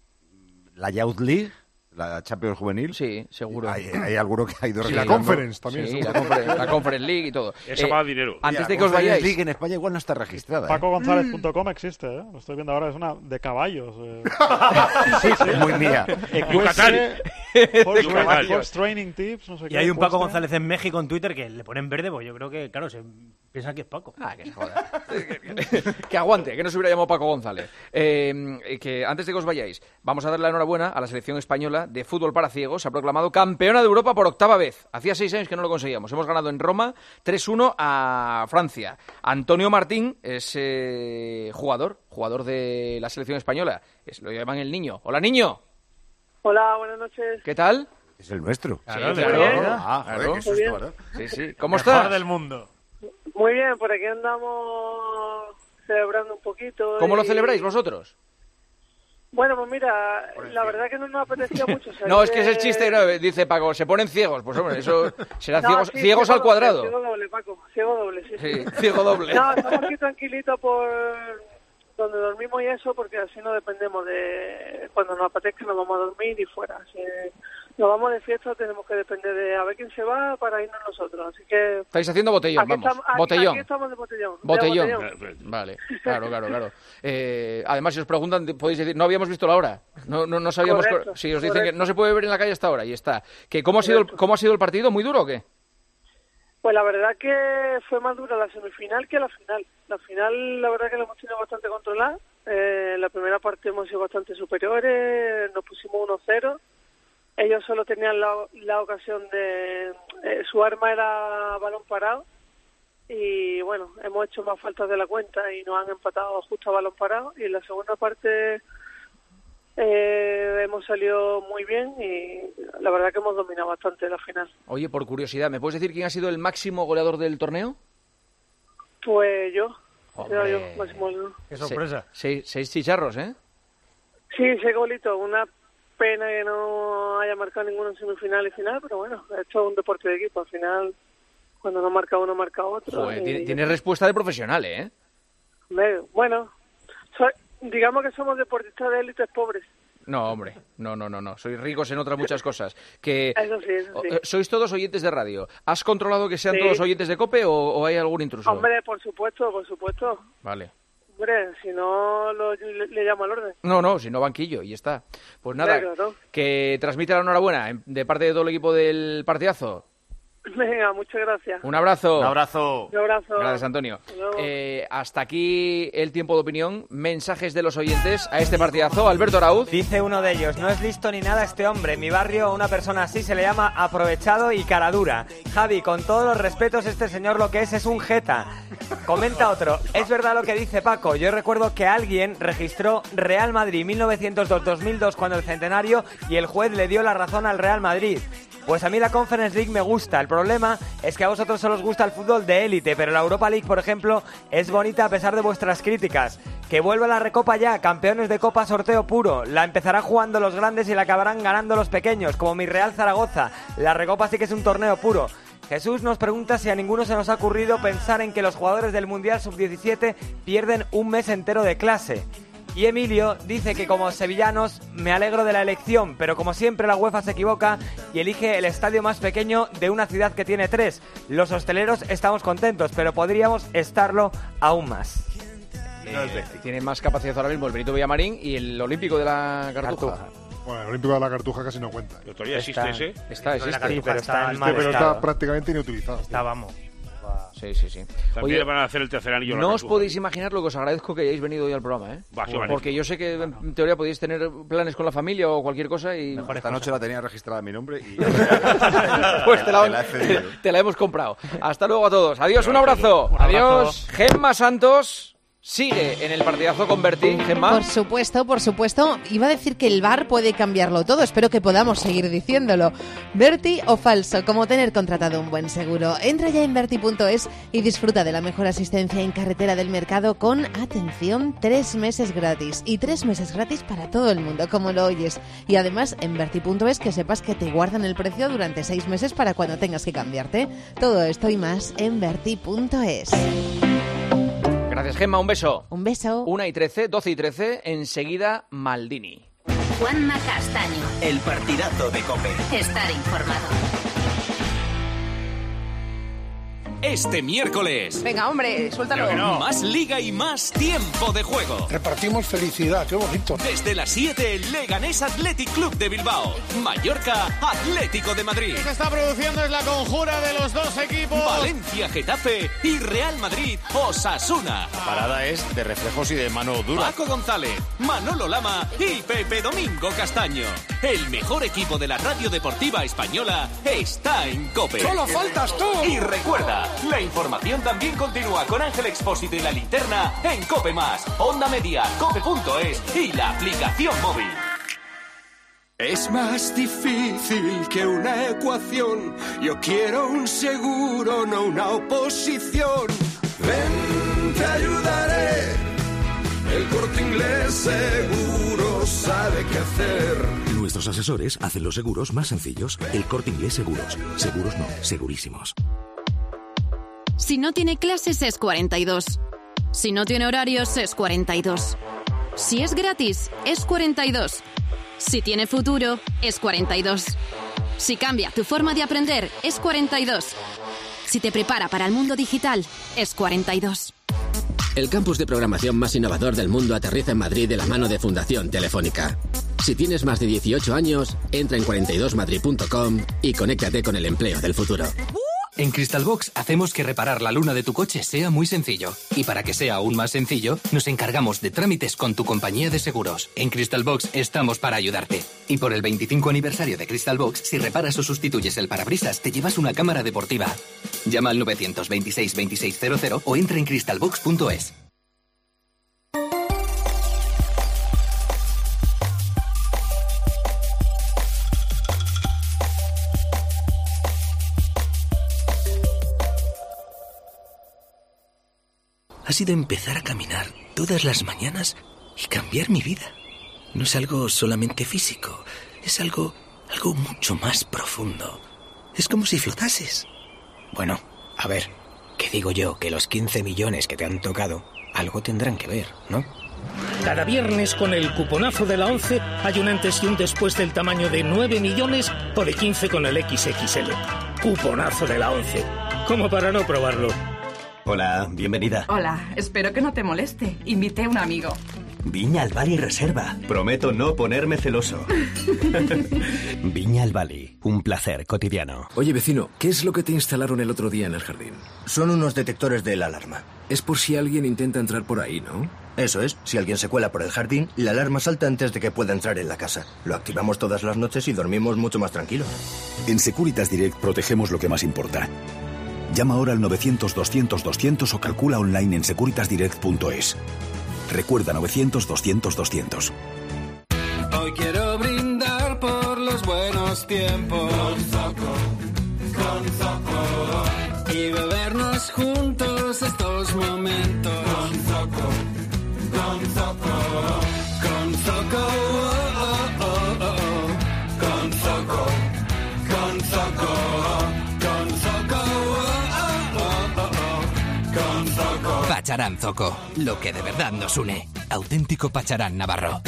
la Youth League, la Champions Juvenil. Sí, seguro. Hay, hay alguno que ha ido sí, la Conference también. Sí, la Conference, la Conference League y todo. Esa eh, va a dinero. Antes ya, de que os vayáis. League en España igual no está registrada. Paco González punto com existe, ¿eh? Lo estoy viendo ahora, es una de caballos. Eh. sí, sí. Muy mía. Yucatán. Horse, horse training tips, no sé y qué. hay un Paco González en México en Twitter que le ponen verde, pues yo creo que, claro, se piensan que es Paco. Ah, que se joda. Que aguante, que no se hubiera llamado Paco González. Eh, que antes de que os vayáis, vamos a darle la enhorabuena a la selección española de fútbol para ciegos. Se ha proclamado campeona de Europa por octava vez. Hacía seis años que no lo conseguíamos. Hemos ganado en Roma tres uno a Francia. Antonio Martín es eh, jugador, jugador de la selección española. Es, lo llaman el niño. Hola, niño. Hola, buenas noches. ¿Qué tal? Es el nuestro. Claro, sí, claro. claro. Ah, joder, claro. qué susto, ¿verdad? Sí, sí. ¿Cómo Mejor estás? del mundo. Muy bien, por aquí andamos celebrando un poquito. ¿Cómo y... lo celebráis vosotros? Bueno, pues mira, la verdad que no nos apetecía mucho. No, es que es el chiste, no, dice Paco, se ponen ciegos. Pues hombre, eso será no, ciegos, sí, ciegos al cuadrado. Ciego doble, Paco, ciego doble, sí. Sí, ciego doble. No, estamos aquí tranquilitos por donde dormimos y eso, porque así no dependemos de cuando nos apetezca, nos vamos a dormir y fuera. Si nos vamos de fiesta, tenemos que depender de a ver quién se va para irnos nosotros. Así que estáis haciendo botellón, aquí vamos. Estamos, aquí, botellón. Aquí estamos de botellón. Botellón. De botellón. Vale, claro, claro, claro. Eh, además, si os preguntan, podéis decir, no habíamos visto la hora. No, no, no sabíamos. Correcto, si os dicen correcto. que no se puede ver en la calle hasta ahora, y está. Que ¿cómo ha sido el, cómo ha sido el partido? ¿Muy duro o qué? Pues la verdad que fue más dura la semifinal que la final. La final, la verdad que la hemos tenido bastante controlada. Eh, en la primera parte hemos sido bastante superiores, nos pusimos uno cero. Ellos solo tenían la, la ocasión de... Eh, su arma era balón parado. Y bueno, hemos hecho más faltas de la cuenta y nos han empatado justo a balón parado. Y en la segunda parte eh, hemos salido muy bien y la verdad que hemos dominado bastante la final. Oye, por curiosidad, ¿me puedes decir quién ha sido el máximo goleador del torneo? Pues yo. Hombre. Yo, yo, máximo goleador. Qué sorpresa. Se, seis, seis chicharros, ¿eh? Sí, ese golito. Una pena que no haya marcado ninguno en semifinal y final, pero bueno, esto es un deporte de equipo. Al final, cuando no marca uno, marca otro. Joder, y... tiene, tiene respuesta de profesional, ¿eh? Bueno, soy, digamos que somos deportistas de élites pobres. No, hombre, no, no, no, no. Sois ricos en otras muchas cosas. Que Eso sí, eso sí. Sois todos oyentes de radio. ¿Has controlado que sean Sí. todos oyentes de COPE o, o hay algún intruso? Hombre, por supuesto, por supuesto. Vale. Hombre, si no, lo, le, le llamo al orden. No, no, si no banquillo y ya está. Pues nada, Claro, ¿no? que transmite la enhorabuena en- de parte de todo el equipo del partidazo. Venga, muchas gracias. Un abrazo. Un abrazo. Un abrazo. Gracias, Antonio. Hasta luego. Eh, hasta aquí el tiempo de opinión. Mensajes de los oyentes a este partidazo. Alberto Arauz. Dice uno de ellos, no es listo ni nada este hombre. En mi barrio a una persona así se le llama aprovechado y caradura. Javi, con todos los respetos, este señor lo que es es un jeta. Comenta otro, es verdad lo que dice Paco. Yo recuerdo que alguien registró Real Madrid mil novecientos dos dos mil dos cuando el centenario y el juez le dio la razón al Real Madrid. Pues a mí la Conference League me gusta. El problema es que a vosotros solo os gusta el fútbol de élite, pero la Europa League, por ejemplo, es bonita a pesar de vuestras críticas. Que vuelva la Recopa ya, campeones de Copa sorteo puro. La empezarán jugando los grandes y la acabarán ganando los pequeños, como mi Real Zaragoza. La Recopa sí que es un torneo puro. Jesús nos pregunta si a ninguno se nos ha ocurrido pensar en que los jugadores del Mundial sub diecisiete pierden un mes entero de clase. Y Emilio dice que como sevillanos me alegro de la elección, pero como siempre la UEFA se equivoca y elige el estadio más pequeño de una ciudad que tiene tres. Los hosteleros estamos contentos, pero podríamos estarlo aún más. Eh, tiene más capacidad ahora mismo el Benito Villamarín y el Olímpico de la Cartuja. Cartuja. Bueno, el Olímpico de la Cartuja casi no cuenta. ¿Pero todavía existe ese? Está, existe. Sí, pero está en mal pero estado. está prácticamente inutilizado. Está, vamos. Sí, sí, sí. También van a hacer el tercer anillo. No os podéis imaginar lo que os agradezco que hayáis venido hoy al programa, ¿eh? Va, qué Porque yo sé que en teoría podéis tener planes con la familia o cualquier cosa y... Mejor esta noche la tenía registrada a mi nombre y... pues te la, te la he cedido. te la hemos comprado. Hasta luego a todos. Adiós, un abrazo. Un Adiós. Gemma Santos sigue en el partidazo con Berti. Gemma. Por supuesto, por supuesto. Iba a decir que el V A R puede cambiarlo todo. Espero que podamos seguir diciéndolo. Berti o falso, como tener contratado un buen seguro. Entra ya en Berti punto es y disfruta de la mejor asistencia en carretera del mercado con, atención, tres meses gratis. Y tres meses gratis para todo el mundo, como lo oyes. Y además, en Berti punto es que sepas que te guardan el precio durante seis meses para cuando tengas que cambiarte. Todo esto y más en Berti punto es. Gracias, Gemma. Un beso. Un beso. Una y trece, doce y trece. Enseguida, Maldini. Juanma Castaño. El partidazo de COPE. Estar informado. Este miércoles. Venga, hombre, suéltalo. No. Más liga y más tiempo de juego. Repartimos felicidad, qué bonito. Desde las siete, el Leganés Athletic Club de Bilbao. Mallorca, Atlético de Madrid. Lo que se está produciendo es la conjura de los dos equipos. Valencia, Getafe y Real Madrid, Osasuna. La parada es de reflejos y de mano dura. Paco González, Manolo Lama y Pepe Domingo Castaño. El mejor equipo de la radio deportiva española está en COPE. ¡Solo faltas tú! Y recuerda, la información también continúa con Ángel Expósito y La Linterna en COPE Más, Onda Media, cope punto es y la aplicación móvil. Es más difícil que una ecuación. Yo quiero un seguro, no una oposición. Ven, te ayudaré. El Corte Inglés seguro sabe qué hacer. Nuestros asesores hacen los seguros más sencillos. El Corte Inglés Seguros. Seguros no, segurísimos. Si no tiene clases es cuarenta y dos. Si no tiene horarios es cuarenta y dos. Si es gratis es cuarenta y dos. Si tiene futuro es cuarenta y dos. Si cambia tu forma de aprender es cuarenta y dos. Si te prepara para el mundo digital es cuarenta y dos. El campus de programación más innovador del mundo aterriza en Madrid de la mano de Fundación Telefónica. Si tienes más de dieciocho años, entra en cuarenta y dos madrid punto com y conéctate con el empleo del futuro. En Crystalbox hacemos que reparar la luna de tu coche sea muy sencillo. Y para que sea aún más sencillo, nos encargamos de trámites con tu compañía de seguros. En Crystalbox estamos para ayudarte. Y por el veinticinco aniversario de Crystalbox, si reparas o sustituyes el parabrisas, te llevas una cámara deportiva. Llama al nueve dos seis, veintiséis cero cero o entra en crystalbox punto es. Ha sido empezar a caminar todas las mañanas y cambiar mi vida. No es algo solamente físico, es algo, algo mucho más profundo. Es como si flotases. Bueno, a ver, ¿qué digo yo? Que los quince millones que te han tocado algo tendrán que ver, ¿no? Cada viernes con el cuponazo de la once hay un antes y un después del tamaño de nueve millones o de quince con el equis equis ele. Cuponazo de la once. Como para no probarlo. Hola, bienvenida. Hola, espero que no te moleste. Invité a un amigo. Viña al Bali Reserva. Prometo no ponerme celoso. Viña al Bali, un placer cotidiano. Oye, vecino, ¿qué es lo que te instalaron el otro día en el jardín? Son unos detectores de la alarma. Es por si alguien intenta entrar por ahí, ¿no? Eso es, si alguien se cuela por el jardín, la alarma salta antes de que pueda entrar en la casa. Lo activamos todas las noches y dormimos mucho más tranquilos. En Securitas Direct protegemos lo que más importa. Llama ahora al novecientos, doscientos, doscientos o calcula online en securitas direct punto es. Recuerda novecientos, doscientos, doscientos. Hoy quiero brindar por los buenos tiempos. Con Zoco, con Zoco. Y bebernos juntos estos momentos. Con Zoco, con Zoco, con Zoco, oh, oh, oh, oh. Con Zoco, con Zoco, con Zoco, oh, oh, oh, oh. Con Zoco. Pacharán Zoco, lo que de verdad nos une. Auténtico Pacharán Navarro.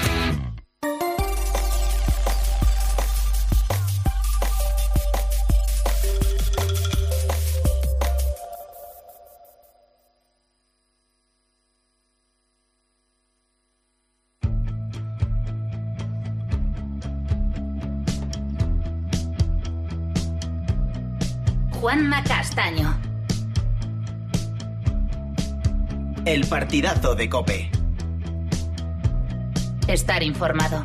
Juanma Castaño. El partidazo de COPE. Estar informado.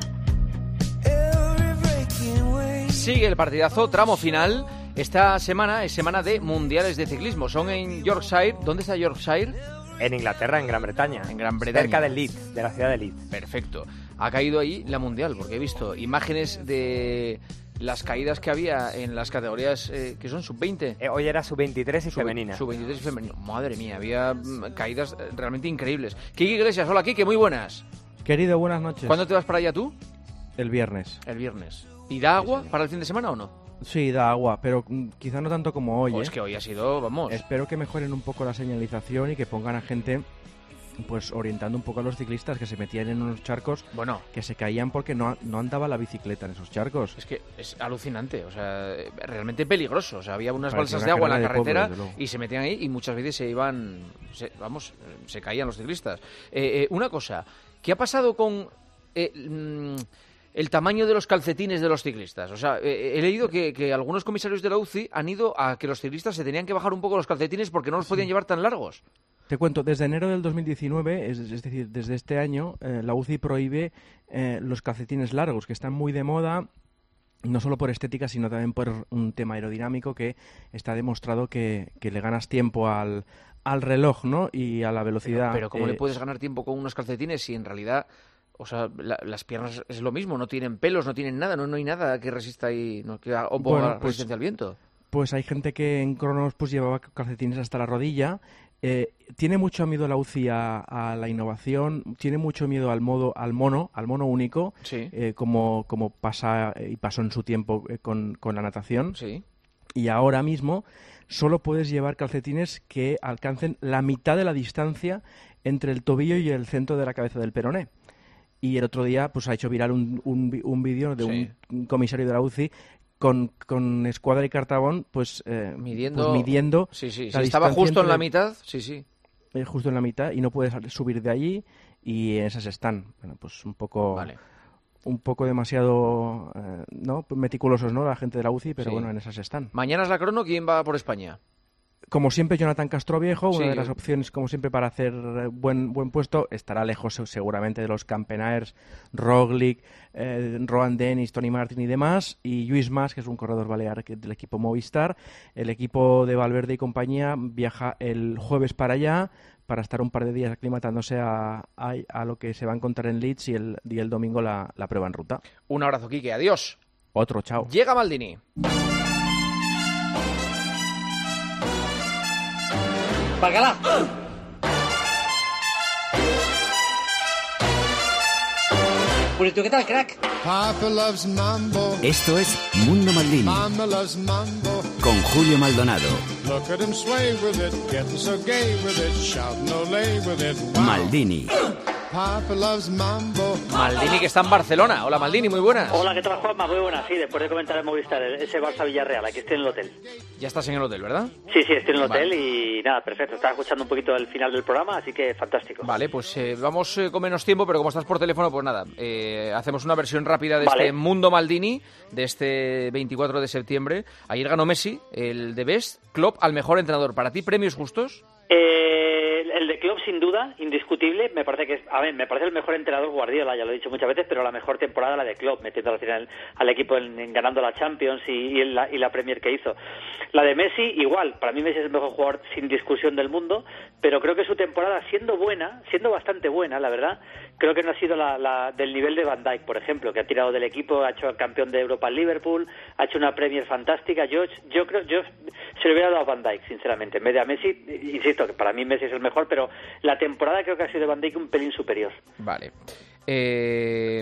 Sigue el partidazo, tramo final. Esta semana es semana de mundiales de ciclismo. Son en Yorkshire. ¿Dónde está Yorkshire? En Inglaterra, en Gran Bretaña. En Gran Bretaña. Cerca de Leeds, de la ciudad de Leeds. Perfecto. Ha caído ahí la mundial, porque he visto imágenes de las caídas que había en las categorías eh, que son sub veinte. Eh, hoy era sub veintitrés y sub, femenina. sub veintitrés y femenino. Madre mía, había mm, caídas realmente increíbles. Kiki Iglesias, hola Kiki, muy buenas. Querido, buenas noches. ¿Cuándo te vas para allá tú? El viernes. El viernes. ¿Y da agua sí, sí. para el fin de semana o no? Sí, da agua, pero quizá no tanto como hoy. Oh, ¿eh? Es que hoy ha sido, vamos... Espero que mejoren un poco la señalización y que pongan a gente... pues orientando un poco a los ciclistas que se metían en unos charcos, bueno, que se caían porque no, no andaba la bicicleta en esos charcos. Es que es alucinante, o sea, realmente peligroso. O sea, había unas balsas de agua en la carretera pobre, y se metían ahí y muchas veces se iban, se, vamos, se caían los ciclistas. Eh, eh, una cosa, ¿qué ha pasado con eh, mm, el tamaño de los calcetines de los ciclistas? O sea, eh, he leído que, que algunos comisarios de la U C I han ido a que los ciclistas se tenían que bajar un poco los calcetines porque no los podían sí. llevar tan largos. Te cuento, desde enero del dos mil diecinueve, es, es decir, desde este año, eh, la U C I prohíbe eh, los calcetines largos, que están muy de moda, no solo por estética, sino también por un tema aerodinámico que está demostrado que, que le ganas tiempo al, al reloj, ¿no? Y a la velocidad. Pero, pero ¿cómo eh, le puedes ganar tiempo con unos calcetines si en realidad... O sea, la, las piernas es lo mismo, no tienen pelos, no tienen nada, no, no hay nada que resista ahí, no, que oponga bueno, pues, resistencia al viento. Pues hay gente que en cronos pues llevaba calcetines hasta la rodilla. Eh, tiene mucho miedo la U C I a, a la innovación, tiene mucho miedo al modo, al mono, al mono único, sí. eh, como, como pasa y pasó en su tiempo eh, con, con la natación. Sí. Y ahora mismo solo puedes llevar calcetines que alcancen la mitad de la distancia entre el tobillo y el centro de la cabeza del peroné. Y el otro día pues ha hecho viral un, un, un vídeo de sí. un, un comisario de la U C I con, con escuadra y cartabón, pues eh, midiendo, pues, midiendo sí, sí. Si estaba justo en la mitad, sí, sí. Eh, justo en la mitad y no puedes subir de allí y en esas están. Bueno, pues un poco... Vale. Un poco demasiado eh, no meticulosos, ¿no? La gente de la U C I, pero sí. bueno, en esas están. Mañana es la crono, ¿quién va por España? Como siempre, Jonathan Castroviejo, una sí. de las opciones, como siempre, para hacer buen buen puesto. Estará lejos seguramente de los Campenaers, Roglic, eh, Rohan Dennis, Tony Martin y demás. Y Lluís Mas, que es un corredor balear del equipo Movistar. El equipo de Valverde y compañía viaja el jueves para allá para estar un par de días aclimatándose a, a, a lo que se va a encontrar en Leeds y el, y el domingo la, la prueba en ruta. Un abrazo, Quique. Adiós. Otro, chao. Llega Maldini. ¡Párgala! Purito, ¿qué tal, crack? Papa loves mambo. Esto es Mundo Maldini. Mama loves mambo. Con Julio Maldonado. Look at him sway with it, getting so gay with it, shouting olé with it. Wow. Maldini. Papa loves mambo. Maldini, que está en Barcelona. Hola, Maldini, muy buenas. Hola, ¿qué tal, Juanma? Muy buenas, sí, después de comentar el Movistar, ese Barça Villarreal, aquí estoy en el hotel. Ya estás en el hotel, ¿verdad? Sí, sí, estoy en el hotel vale. y nada, perfecto. Estaba escuchando un poquito el final del programa, así que fantástico. Vale, pues eh, vamos eh, con menos tiempo, pero como estás por teléfono, pues nada, eh, hacemos una versión rápida de vale. este Mundo Maldini, de este veinticuatro de septiembre. Ayer ganó Messi, el de Best, Klopp al mejor entrenador. ¿Para ti premios justos? Eh, el de Klopp sin duda, indiscutible. Me parece que es, a ver, me parece el mejor entrenador Guardiola, ya lo he dicho muchas veces, pero la mejor temporada la de Klopp, metiendo al final al equipo en, en ganando la Champions y, y, la, y la Premier que hizo. La de Messi igual, para mí Messi es el mejor jugador sin discusión del mundo, pero creo que su temporada siendo buena, siendo bastante buena, la verdad, creo que no ha sido la, la del nivel de Van Dijk, por ejemplo, que ha tirado del equipo, ha hecho campeón de Europa en Liverpool, ha hecho una Premier fantástica. Yo, yo creo, yo se le hubiera dado a Van Dijk, sinceramente, en vez de a Messi. Insisto que para mí Messi es el mejor, pero la temporada creo que ha sido de Van Dijk un pelín superior. Vale. Eh,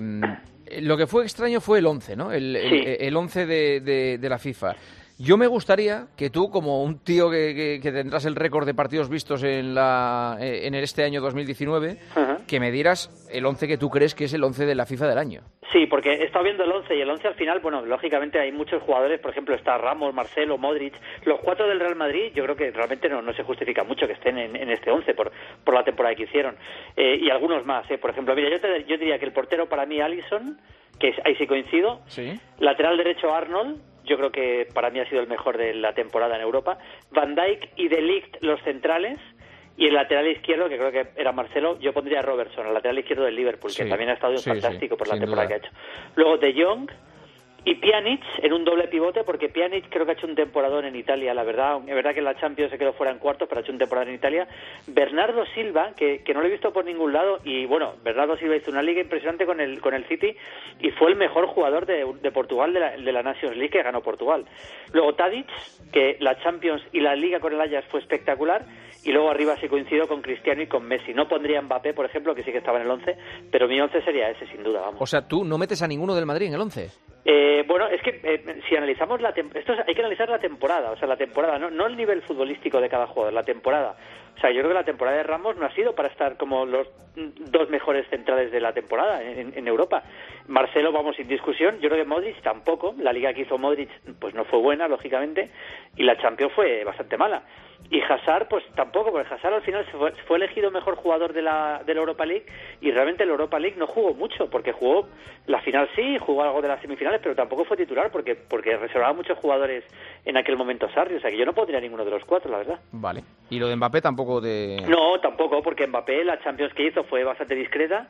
lo que fue extraño fue el once, ¿no? El, Sí. el, el once de, de, de la FIFA. Yo me gustaría que tú, como un tío que, que, que tendrás el récord de partidos vistos en la en este año dos mil diecinueve, Ajá. que me dieras el once que tú crees que es el once de la FIFA del año. Sí, porque he estado viendo el once y el once al final, bueno, lógicamente hay muchos jugadores, por ejemplo está Ramos, Marcelo, Modric, los cuatro del Real Madrid, yo creo que realmente no, no se justifica mucho que estén en, en este once por, por la temporada que hicieron. Eh, y algunos más, eh, por ejemplo, mira, yo, te, yo diría que el portero para mí Alisson, que es, ahí sí coincido, Sí. lateral derecho Arnold, yo creo que para mí ha sido el mejor de la temporada en Europa, Van Dijk y De Ligt los centrales, y el lateral izquierdo, que creo que era Marcelo, yo pondría a Robertson, el lateral izquierdo del Liverpool, Sí, que también ha estado sí, fantástico sí, por la sin temporada duda. que ha hecho. Luego De Jong y Pjanic en un doble pivote, porque Pjanic creo que ha hecho un temporadón en Italia, la verdad, es verdad que en la Champions se quedó fuera en cuartos, pero ha hecho un temporadón en Italia. Bernardo Silva, que, que no lo he visto por ningún lado, y bueno, Bernardo Silva hizo una liga impresionante con el con el City y fue el mejor jugador de, de Portugal de la, de la Nations League que ganó Portugal. Luego Tadic, que la Champions y la Liga con el Ajax fue espectacular, y luego arriba sí coincido con Cristiano y con Messi. No pondría a Mbappé, por ejemplo, que sí que estaba en el once, pero mi once sería ese, sin duda, vamos. O sea, tú no metes a ninguno del Madrid en el once. Eh, bueno, es que eh, si analizamos la tem- esto es- hay que analizar la temporada, o sea, la temporada, no, no el nivel futbolístico de cada jugador, la temporada. O sea, yo creo que la temporada de Ramos no ha sido para estar como los mm, dos mejores centrales de la temporada en, en Europa. Marcelo, vamos, sin discusión. Yo creo que Modric tampoco. La liga que hizo Modric pues no fue buena, lógicamente, y la Champions fue bastante mala. Y Hazard, pues tampoco, porque Hazard al final se fue, fue elegido mejor jugador de la, de la Europa League, y realmente la Europa League no jugó mucho, porque jugó la final sí, jugó algo de las semifinales, pero tampoco fue titular, porque porque reservaba muchos jugadores en aquel momento Sarri, o sea que yo no pondría ninguno de los cuatro, la verdad. Vale. Y lo de Mbappé tampoco de... No, tampoco, porque Mbappé, la Champions que hizo fue bastante discreta,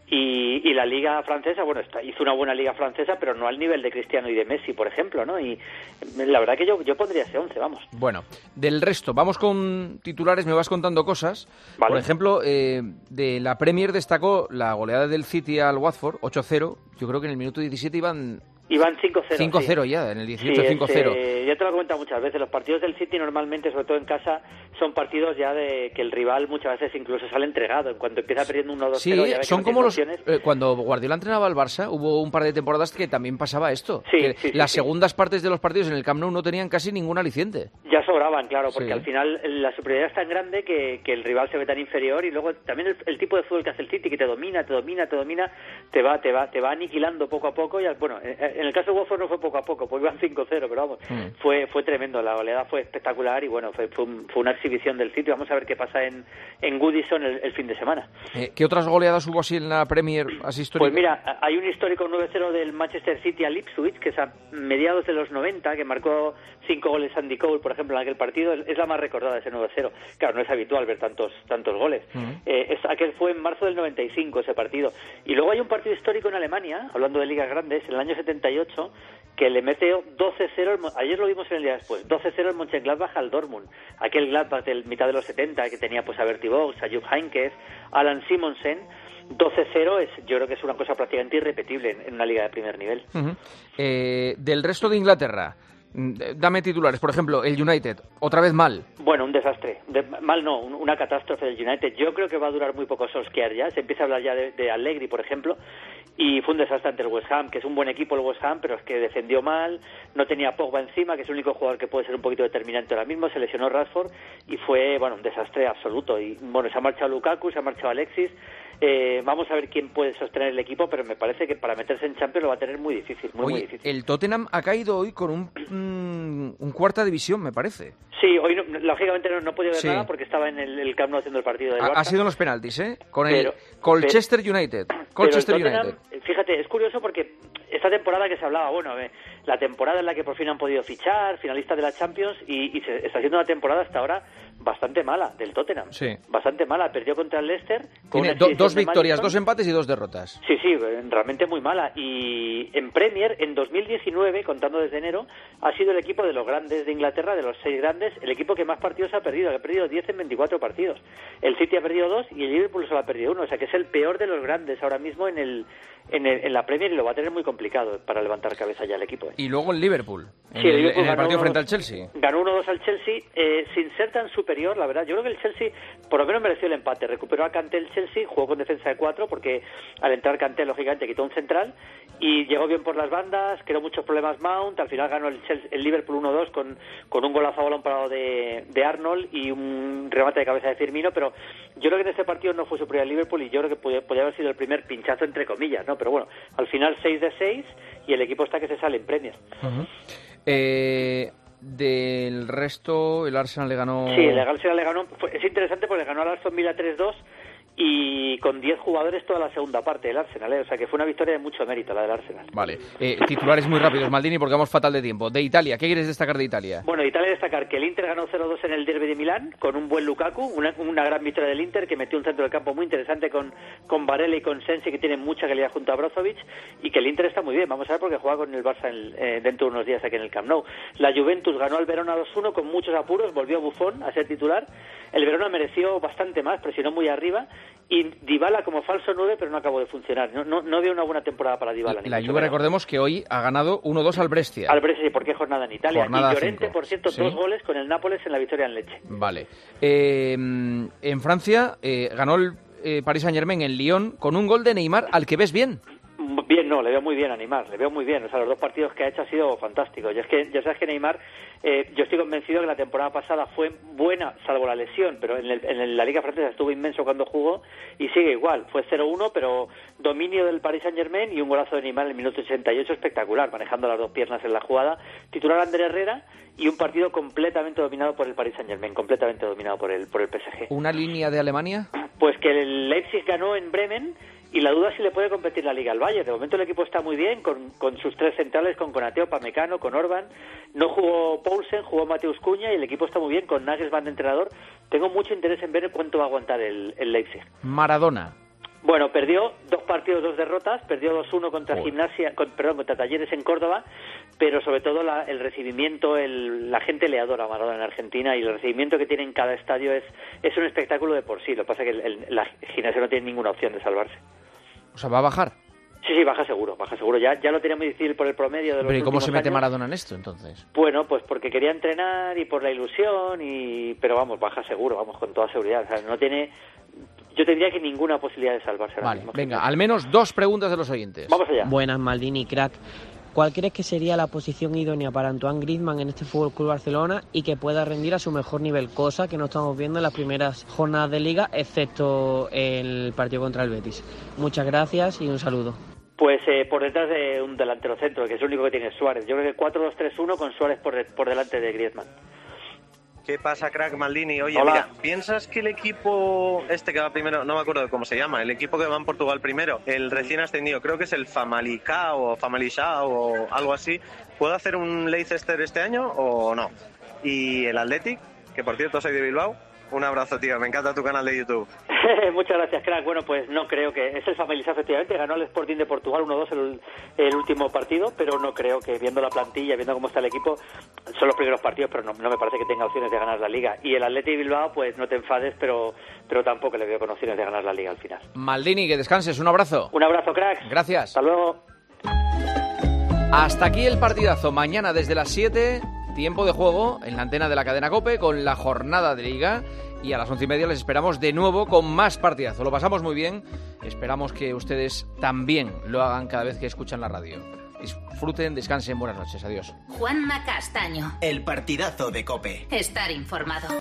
y, y la liga francesa, bueno, está, hizo una buena liga francesa, pero no al nivel de Cristiano y de Messi, por ejemplo, ¿no? Y la verdad que yo, yo pondría ese once, vamos. Bueno, del resto, vamos con titulares, me vas contando cosas. Vale. Por ejemplo, eh, de la Premier destacó la goleada del City al Watford, ocho cero. Yo creo que en el minuto diecisiete iban... Iban cinco cero. cinco cero sí. ya, en el dieciocho Sí, cinco cero. este, ya te lo he comentado muchas veces, los partidos del City normalmente, sobre todo en casa, son partidos ya de que el rival muchas veces incluso sale entregado. En cuanto empieza perdiendo uno dos cero, Sí, ya ve que son no como tiene los... opciones. eh, cuando Guardiola entrenaba al Barça, hubo un par de temporadas que también pasaba esto. Sí, que sí, sí, las sí. segundas partes de los partidos en el Camp Nou no tenían casi ningún aliciente. Ya sobraban, claro, porque Sí. al final la superioridad es tan grande que, que el rival se ve tan inferior, y luego también el, el tipo de fútbol que hace el City, que te domina, te domina, te domina, te va te va te va aniquilando poco a poco. Y al- bueno, en, en el caso de Watford no fue poco a poco, porque iban cinco cero, pero vamos, Mm. fue fue tremendo, la goleada fue espectacular, y bueno, fue, fue, un- fue una exhibición del City. Vamos a ver qué pasa en, en Goodison el, el fin de semana. Eh, ¿Qué otras goleadas hubo así en la Premier, así históricas? Pues mira, hay un histórico nueve cero del Manchester City al Ipswich, que es a mediados de los noventa, que marcó cinco goles Andy Cole, por ejemplo, en aquel partido. Es la más recordada, ese nueve cero. Claro, no es habitual ver tantos tantos goles. Mm. Eh, es, aquel fue en marzo del noventa y cinco, ese partido. Y luego hay un partido histórico en Alemania, hablando de ligas grandes, en el año setenta y ocho, que le mete doce cero, el Mo- ayer lo vimos en el día después, doce cero el Mönchengladbach al Dortmund. Aquel Gladbach del mitad de los setenta, que tenía pues a Bertie Vogts, a Jupp Heynckes, Alan Simonsen. doce cero es, yo creo que es una cosa prácticamente irrepetible en, en una liga de primer nivel. Ujú. Eh, del resto de Inglaterra, mm, dame titulares. Por ejemplo, el United, otra vez mal. Bueno, un desastre. De- mal no, un- una catástrofe del United. Yo creo que va a durar muy poco Solskjaer ya. Se empieza a hablar ya de, de Allegri, por ejemplo, y fue un desastre ante el West Ham, que es un buen equipo el West Ham, pero es que defendió mal, no tenía Pogba encima, que es el único jugador que puede ser un poquito determinante ahora mismo, se lesionó Rashford, y fue, bueno, un desastre absoluto. Y bueno, se ha marchado Lukaku, se ha marchado Alexis. Eh, vamos a ver quién puede sostener el equipo, pero me parece que para meterse en Champions lo va a tener muy difícil, muy, muy Oye, difícil. el Tottenham ha caído hoy con un, mm, un cuarta división, me parece. Sí, hoy no- lógicamente no, no podía ver Sí. nada porque estaba en el, el Camp Nou haciendo el partido del Ha, Barça. ha sido en los penaltis, ¿eh? Con Pero- el Colchester United. Pero Colchester el Tottenham, United. fíjate, es curioso porque esta temporada que se hablaba, bueno, eh, la temporada en la que por fin han podido fichar, finalistas de la Champions, y, y se está haciendo una temporada hasta ahora bastante mala del Tottenham. Sí. Bastante mala, perdió contra el Leicester. con Tiene una do- exhibición dos de victorias, Maddison. dos empates y dos derrotas. Sí, sí, eh, realmente muy mala. Y en Premier, en dos mil diecinueve, contando desde enero, ha sido el equipo de los grandes de Inglaterra, de los seis grandes, el equipo que más partidos ha perdido. Ha perdido diez en veinticuatro partidos. El City ha perdido dos y el Liverpool solo ha perdido uno. O sea que es el peor de los grandes ahora mismo en el en, el, en la Premier y lo va a tener muy complicado para levantar cabeza ya el equipo. ¿eh? Y luego el Liverpool, en sí, el, el, Liverpool en el partido uno, frente al Chelsea. Ganó uno dos al Chelsea, eh, sin ser tan superior, la verdad. Yo creo que el Chelsea por lo menos mereció el empate. Recuperó a Kanté el Chelsea, jugó con defensa de cuatro, porque al entrar Kanté, lógicamente, quitó un central, y llegó bien por las bandas, creó muchos problemas Mount, al final ganó el, Chelsea, el Liverpool uno dos con, con un golazo a balón parado de, de Arnold y un remate de cabeza de Firmino, pero yo creo que en este partido no fue superior al Liverpool y yo creo que podía, podía haber sido el primer pinchazo entre comillas, ¿no? Pero bueno, al final seis de seis y el equipo está que se sale en Premier. Uh-huh. Eh... Del resto, el Arsenal le ganó... Sí, el Arsenal le ganó... Fue, es interesante porque le ganó al Aston Villa tres dos y con diez jugadores toda la segunda parte del Arsenal, ¿eh? O sea que fue una victoria de mucho mérito la del Arsenal. Vale, eh, titulares muy rápidos, Maldini, porque vamos fatal de tiempo. De Italia, ¿qué quieres destacar de Italia? Bueno, de Italia destacar que el Inter ganó cero dos en el derbi de Milán con un buen Lukaku, una, una gran victoria del Inter que metió un centro del campo muy interesante con, con Barella y con Sensi, que tienen mucha calidad junto a Brozovic, y que el Inter está muy bien, vamos a ver porque juega con el Barça en, eh, dentro de unos días aquí en el Camp Nou. La Juventus ganó al Verona dos uno con muchos apuros, volvió Buffon a ser titular, el Verona mereció bastante más, presionó muy arriba, y Dybala como falso nueve, pero no acabó de funcionar. No, no, no veo una buena temporada para Dybala. La Juve, recordemos que hoy ha ganado uno dos al Brescia. Al Brescia, sí, porque es jornada en Italia. Jornada y Llorente, cinco. por cierto, ¿Sí? dos goles con el Nápoles en la victoria en Leche. Vale. Eh, en Francia eh, ganó el eh, Paris Saint-Germain en Lyon con un gol de Neymar al que ves bien. Bien, no, le veo muy bien a Neymar, le veo muy bien. O sea, los dos partidos que ha hecho ha sido fantásticos. Y es que ya sabes que Neymar, eh, yo estoy convencido que la temporada pasada fue buena, salvo la lesión, pero en, el, en la Liga Francesa estuvo inmenso cuando jugó y sigue igual. Fue cero uno, pero dominio del Paris Saint-Germain y un golazo de Neymar en el minuto ochenta y ocho espectacular, manejando las dos piernas en la jugada. Titular Ander Herrera y un partido completamente dominado por el Paris Saint-Germain, completamente dominado por el, por el P S G. ¿Una línea de Alemania? Pues que el Leipzig ganó en Bremen. Y la duda es si le puede competir la Liga al Bayern. De momento el equipo está muy bien, con, con sus tres centrales, con Konate, Pamecano, con Orban. No jugó Poulsen, jugó Mateus Cunha y el equipo está muy bien, con Nagelsmann de entrenador. Tengo mucho interés en ver cuánto va a aguantar el, el Leipzig. Maradona. Bueno, perdió dos partidos, dos derrotas. Perdió dos uno contra oh. Gimnasia, con, perdón, contra Talleres en Córdoba. Pero sobre todo la, el recibimiento, el, la gente le adora a Maradona en Argentina y el recibimiento que tiene en cada estadio es, es un espectáculo de por sí. Lo que pasa es que el, el, la Gimnasia no tiene ninguna opción de salvarse. O sea, ¿va a bajar? Sí, sí, baja seguro, baja seguro. Ya, ya lo tenía muy difícil por el promedio de los Pero ¿y cómo se mete años. Maradona en esto, entonces? Bueno, pues porque quería entrenar y por la ilusión, y pero vamos, baja seguro, vamos, con toda seguridad. O sea, no tiene... Yo tendría que ninguna posibilidad de salvarse. Vale, mismo. venga, al menos dos preguntas de los oyentes. Vamos allá. Buenas, Maldini, crack. ¿Cuál crees que sería la posición idónea para Antoine Griezmann en este F C Barcelona y que pueda rendir a su mejor nivel? Cosa que no estamos viendo en las primeras jornadas de Liga, excepto el partido contra el Betis. Muchas gracias y un saludo. Pues eh, por detrás de un delantero centro, que es el único que tiene Suárez. Yo creo que cuatro dos tres uno con Suárez por, de, por delante de Griezmann. ¿Qué pasa, crack Maldini? Oye, Hola. mira, ¿piensas que el equipo este que va primero, no me acuerdo de cómo se llama, el equipo que va en Portugal primero, el recién ascendido, creo que es el Famalicão o Famalicão o algo así, ¿puede hacer un Leicester este año o no? Y el Athletic, que por cierto soy de Bilbao, un abrazo, tío, me encanta tu canal de YouTube. Muchas gracias, crack. Bueno, pues no creo que... Es el Famalicão, efectivamente, ganó el Sporting de Portugal uno dos el, el último partido, pero no creo que, viendo la plantilla, viendo cómo está el equipo, son los primeros partidos, pero no, no me parece que tenga opciones de ganar la Liga. Y el Athletic Bilbao, pues no te enfades, pero, pero tampoco le veo con opciones de ganar la Liga al final. Maldini, que descanses, un abrazo. Un abrazo, crack. Gracias. Hasta luego. Hasta aquí el partidazo. Mañana desde las siete, tiempo de juego en la antena de la cadena COPE con la jornada de Liga. Y a las once y media les esperamos de nuevo con más partidazo. Lo pasamos muy bien. Esperamos que ustedes también lo hagan cada vez que escuchan la radio. Disfruten, descansen, buenas noches. Adiós. Juanma Castaño. El partidazo de COPE. Estar informado.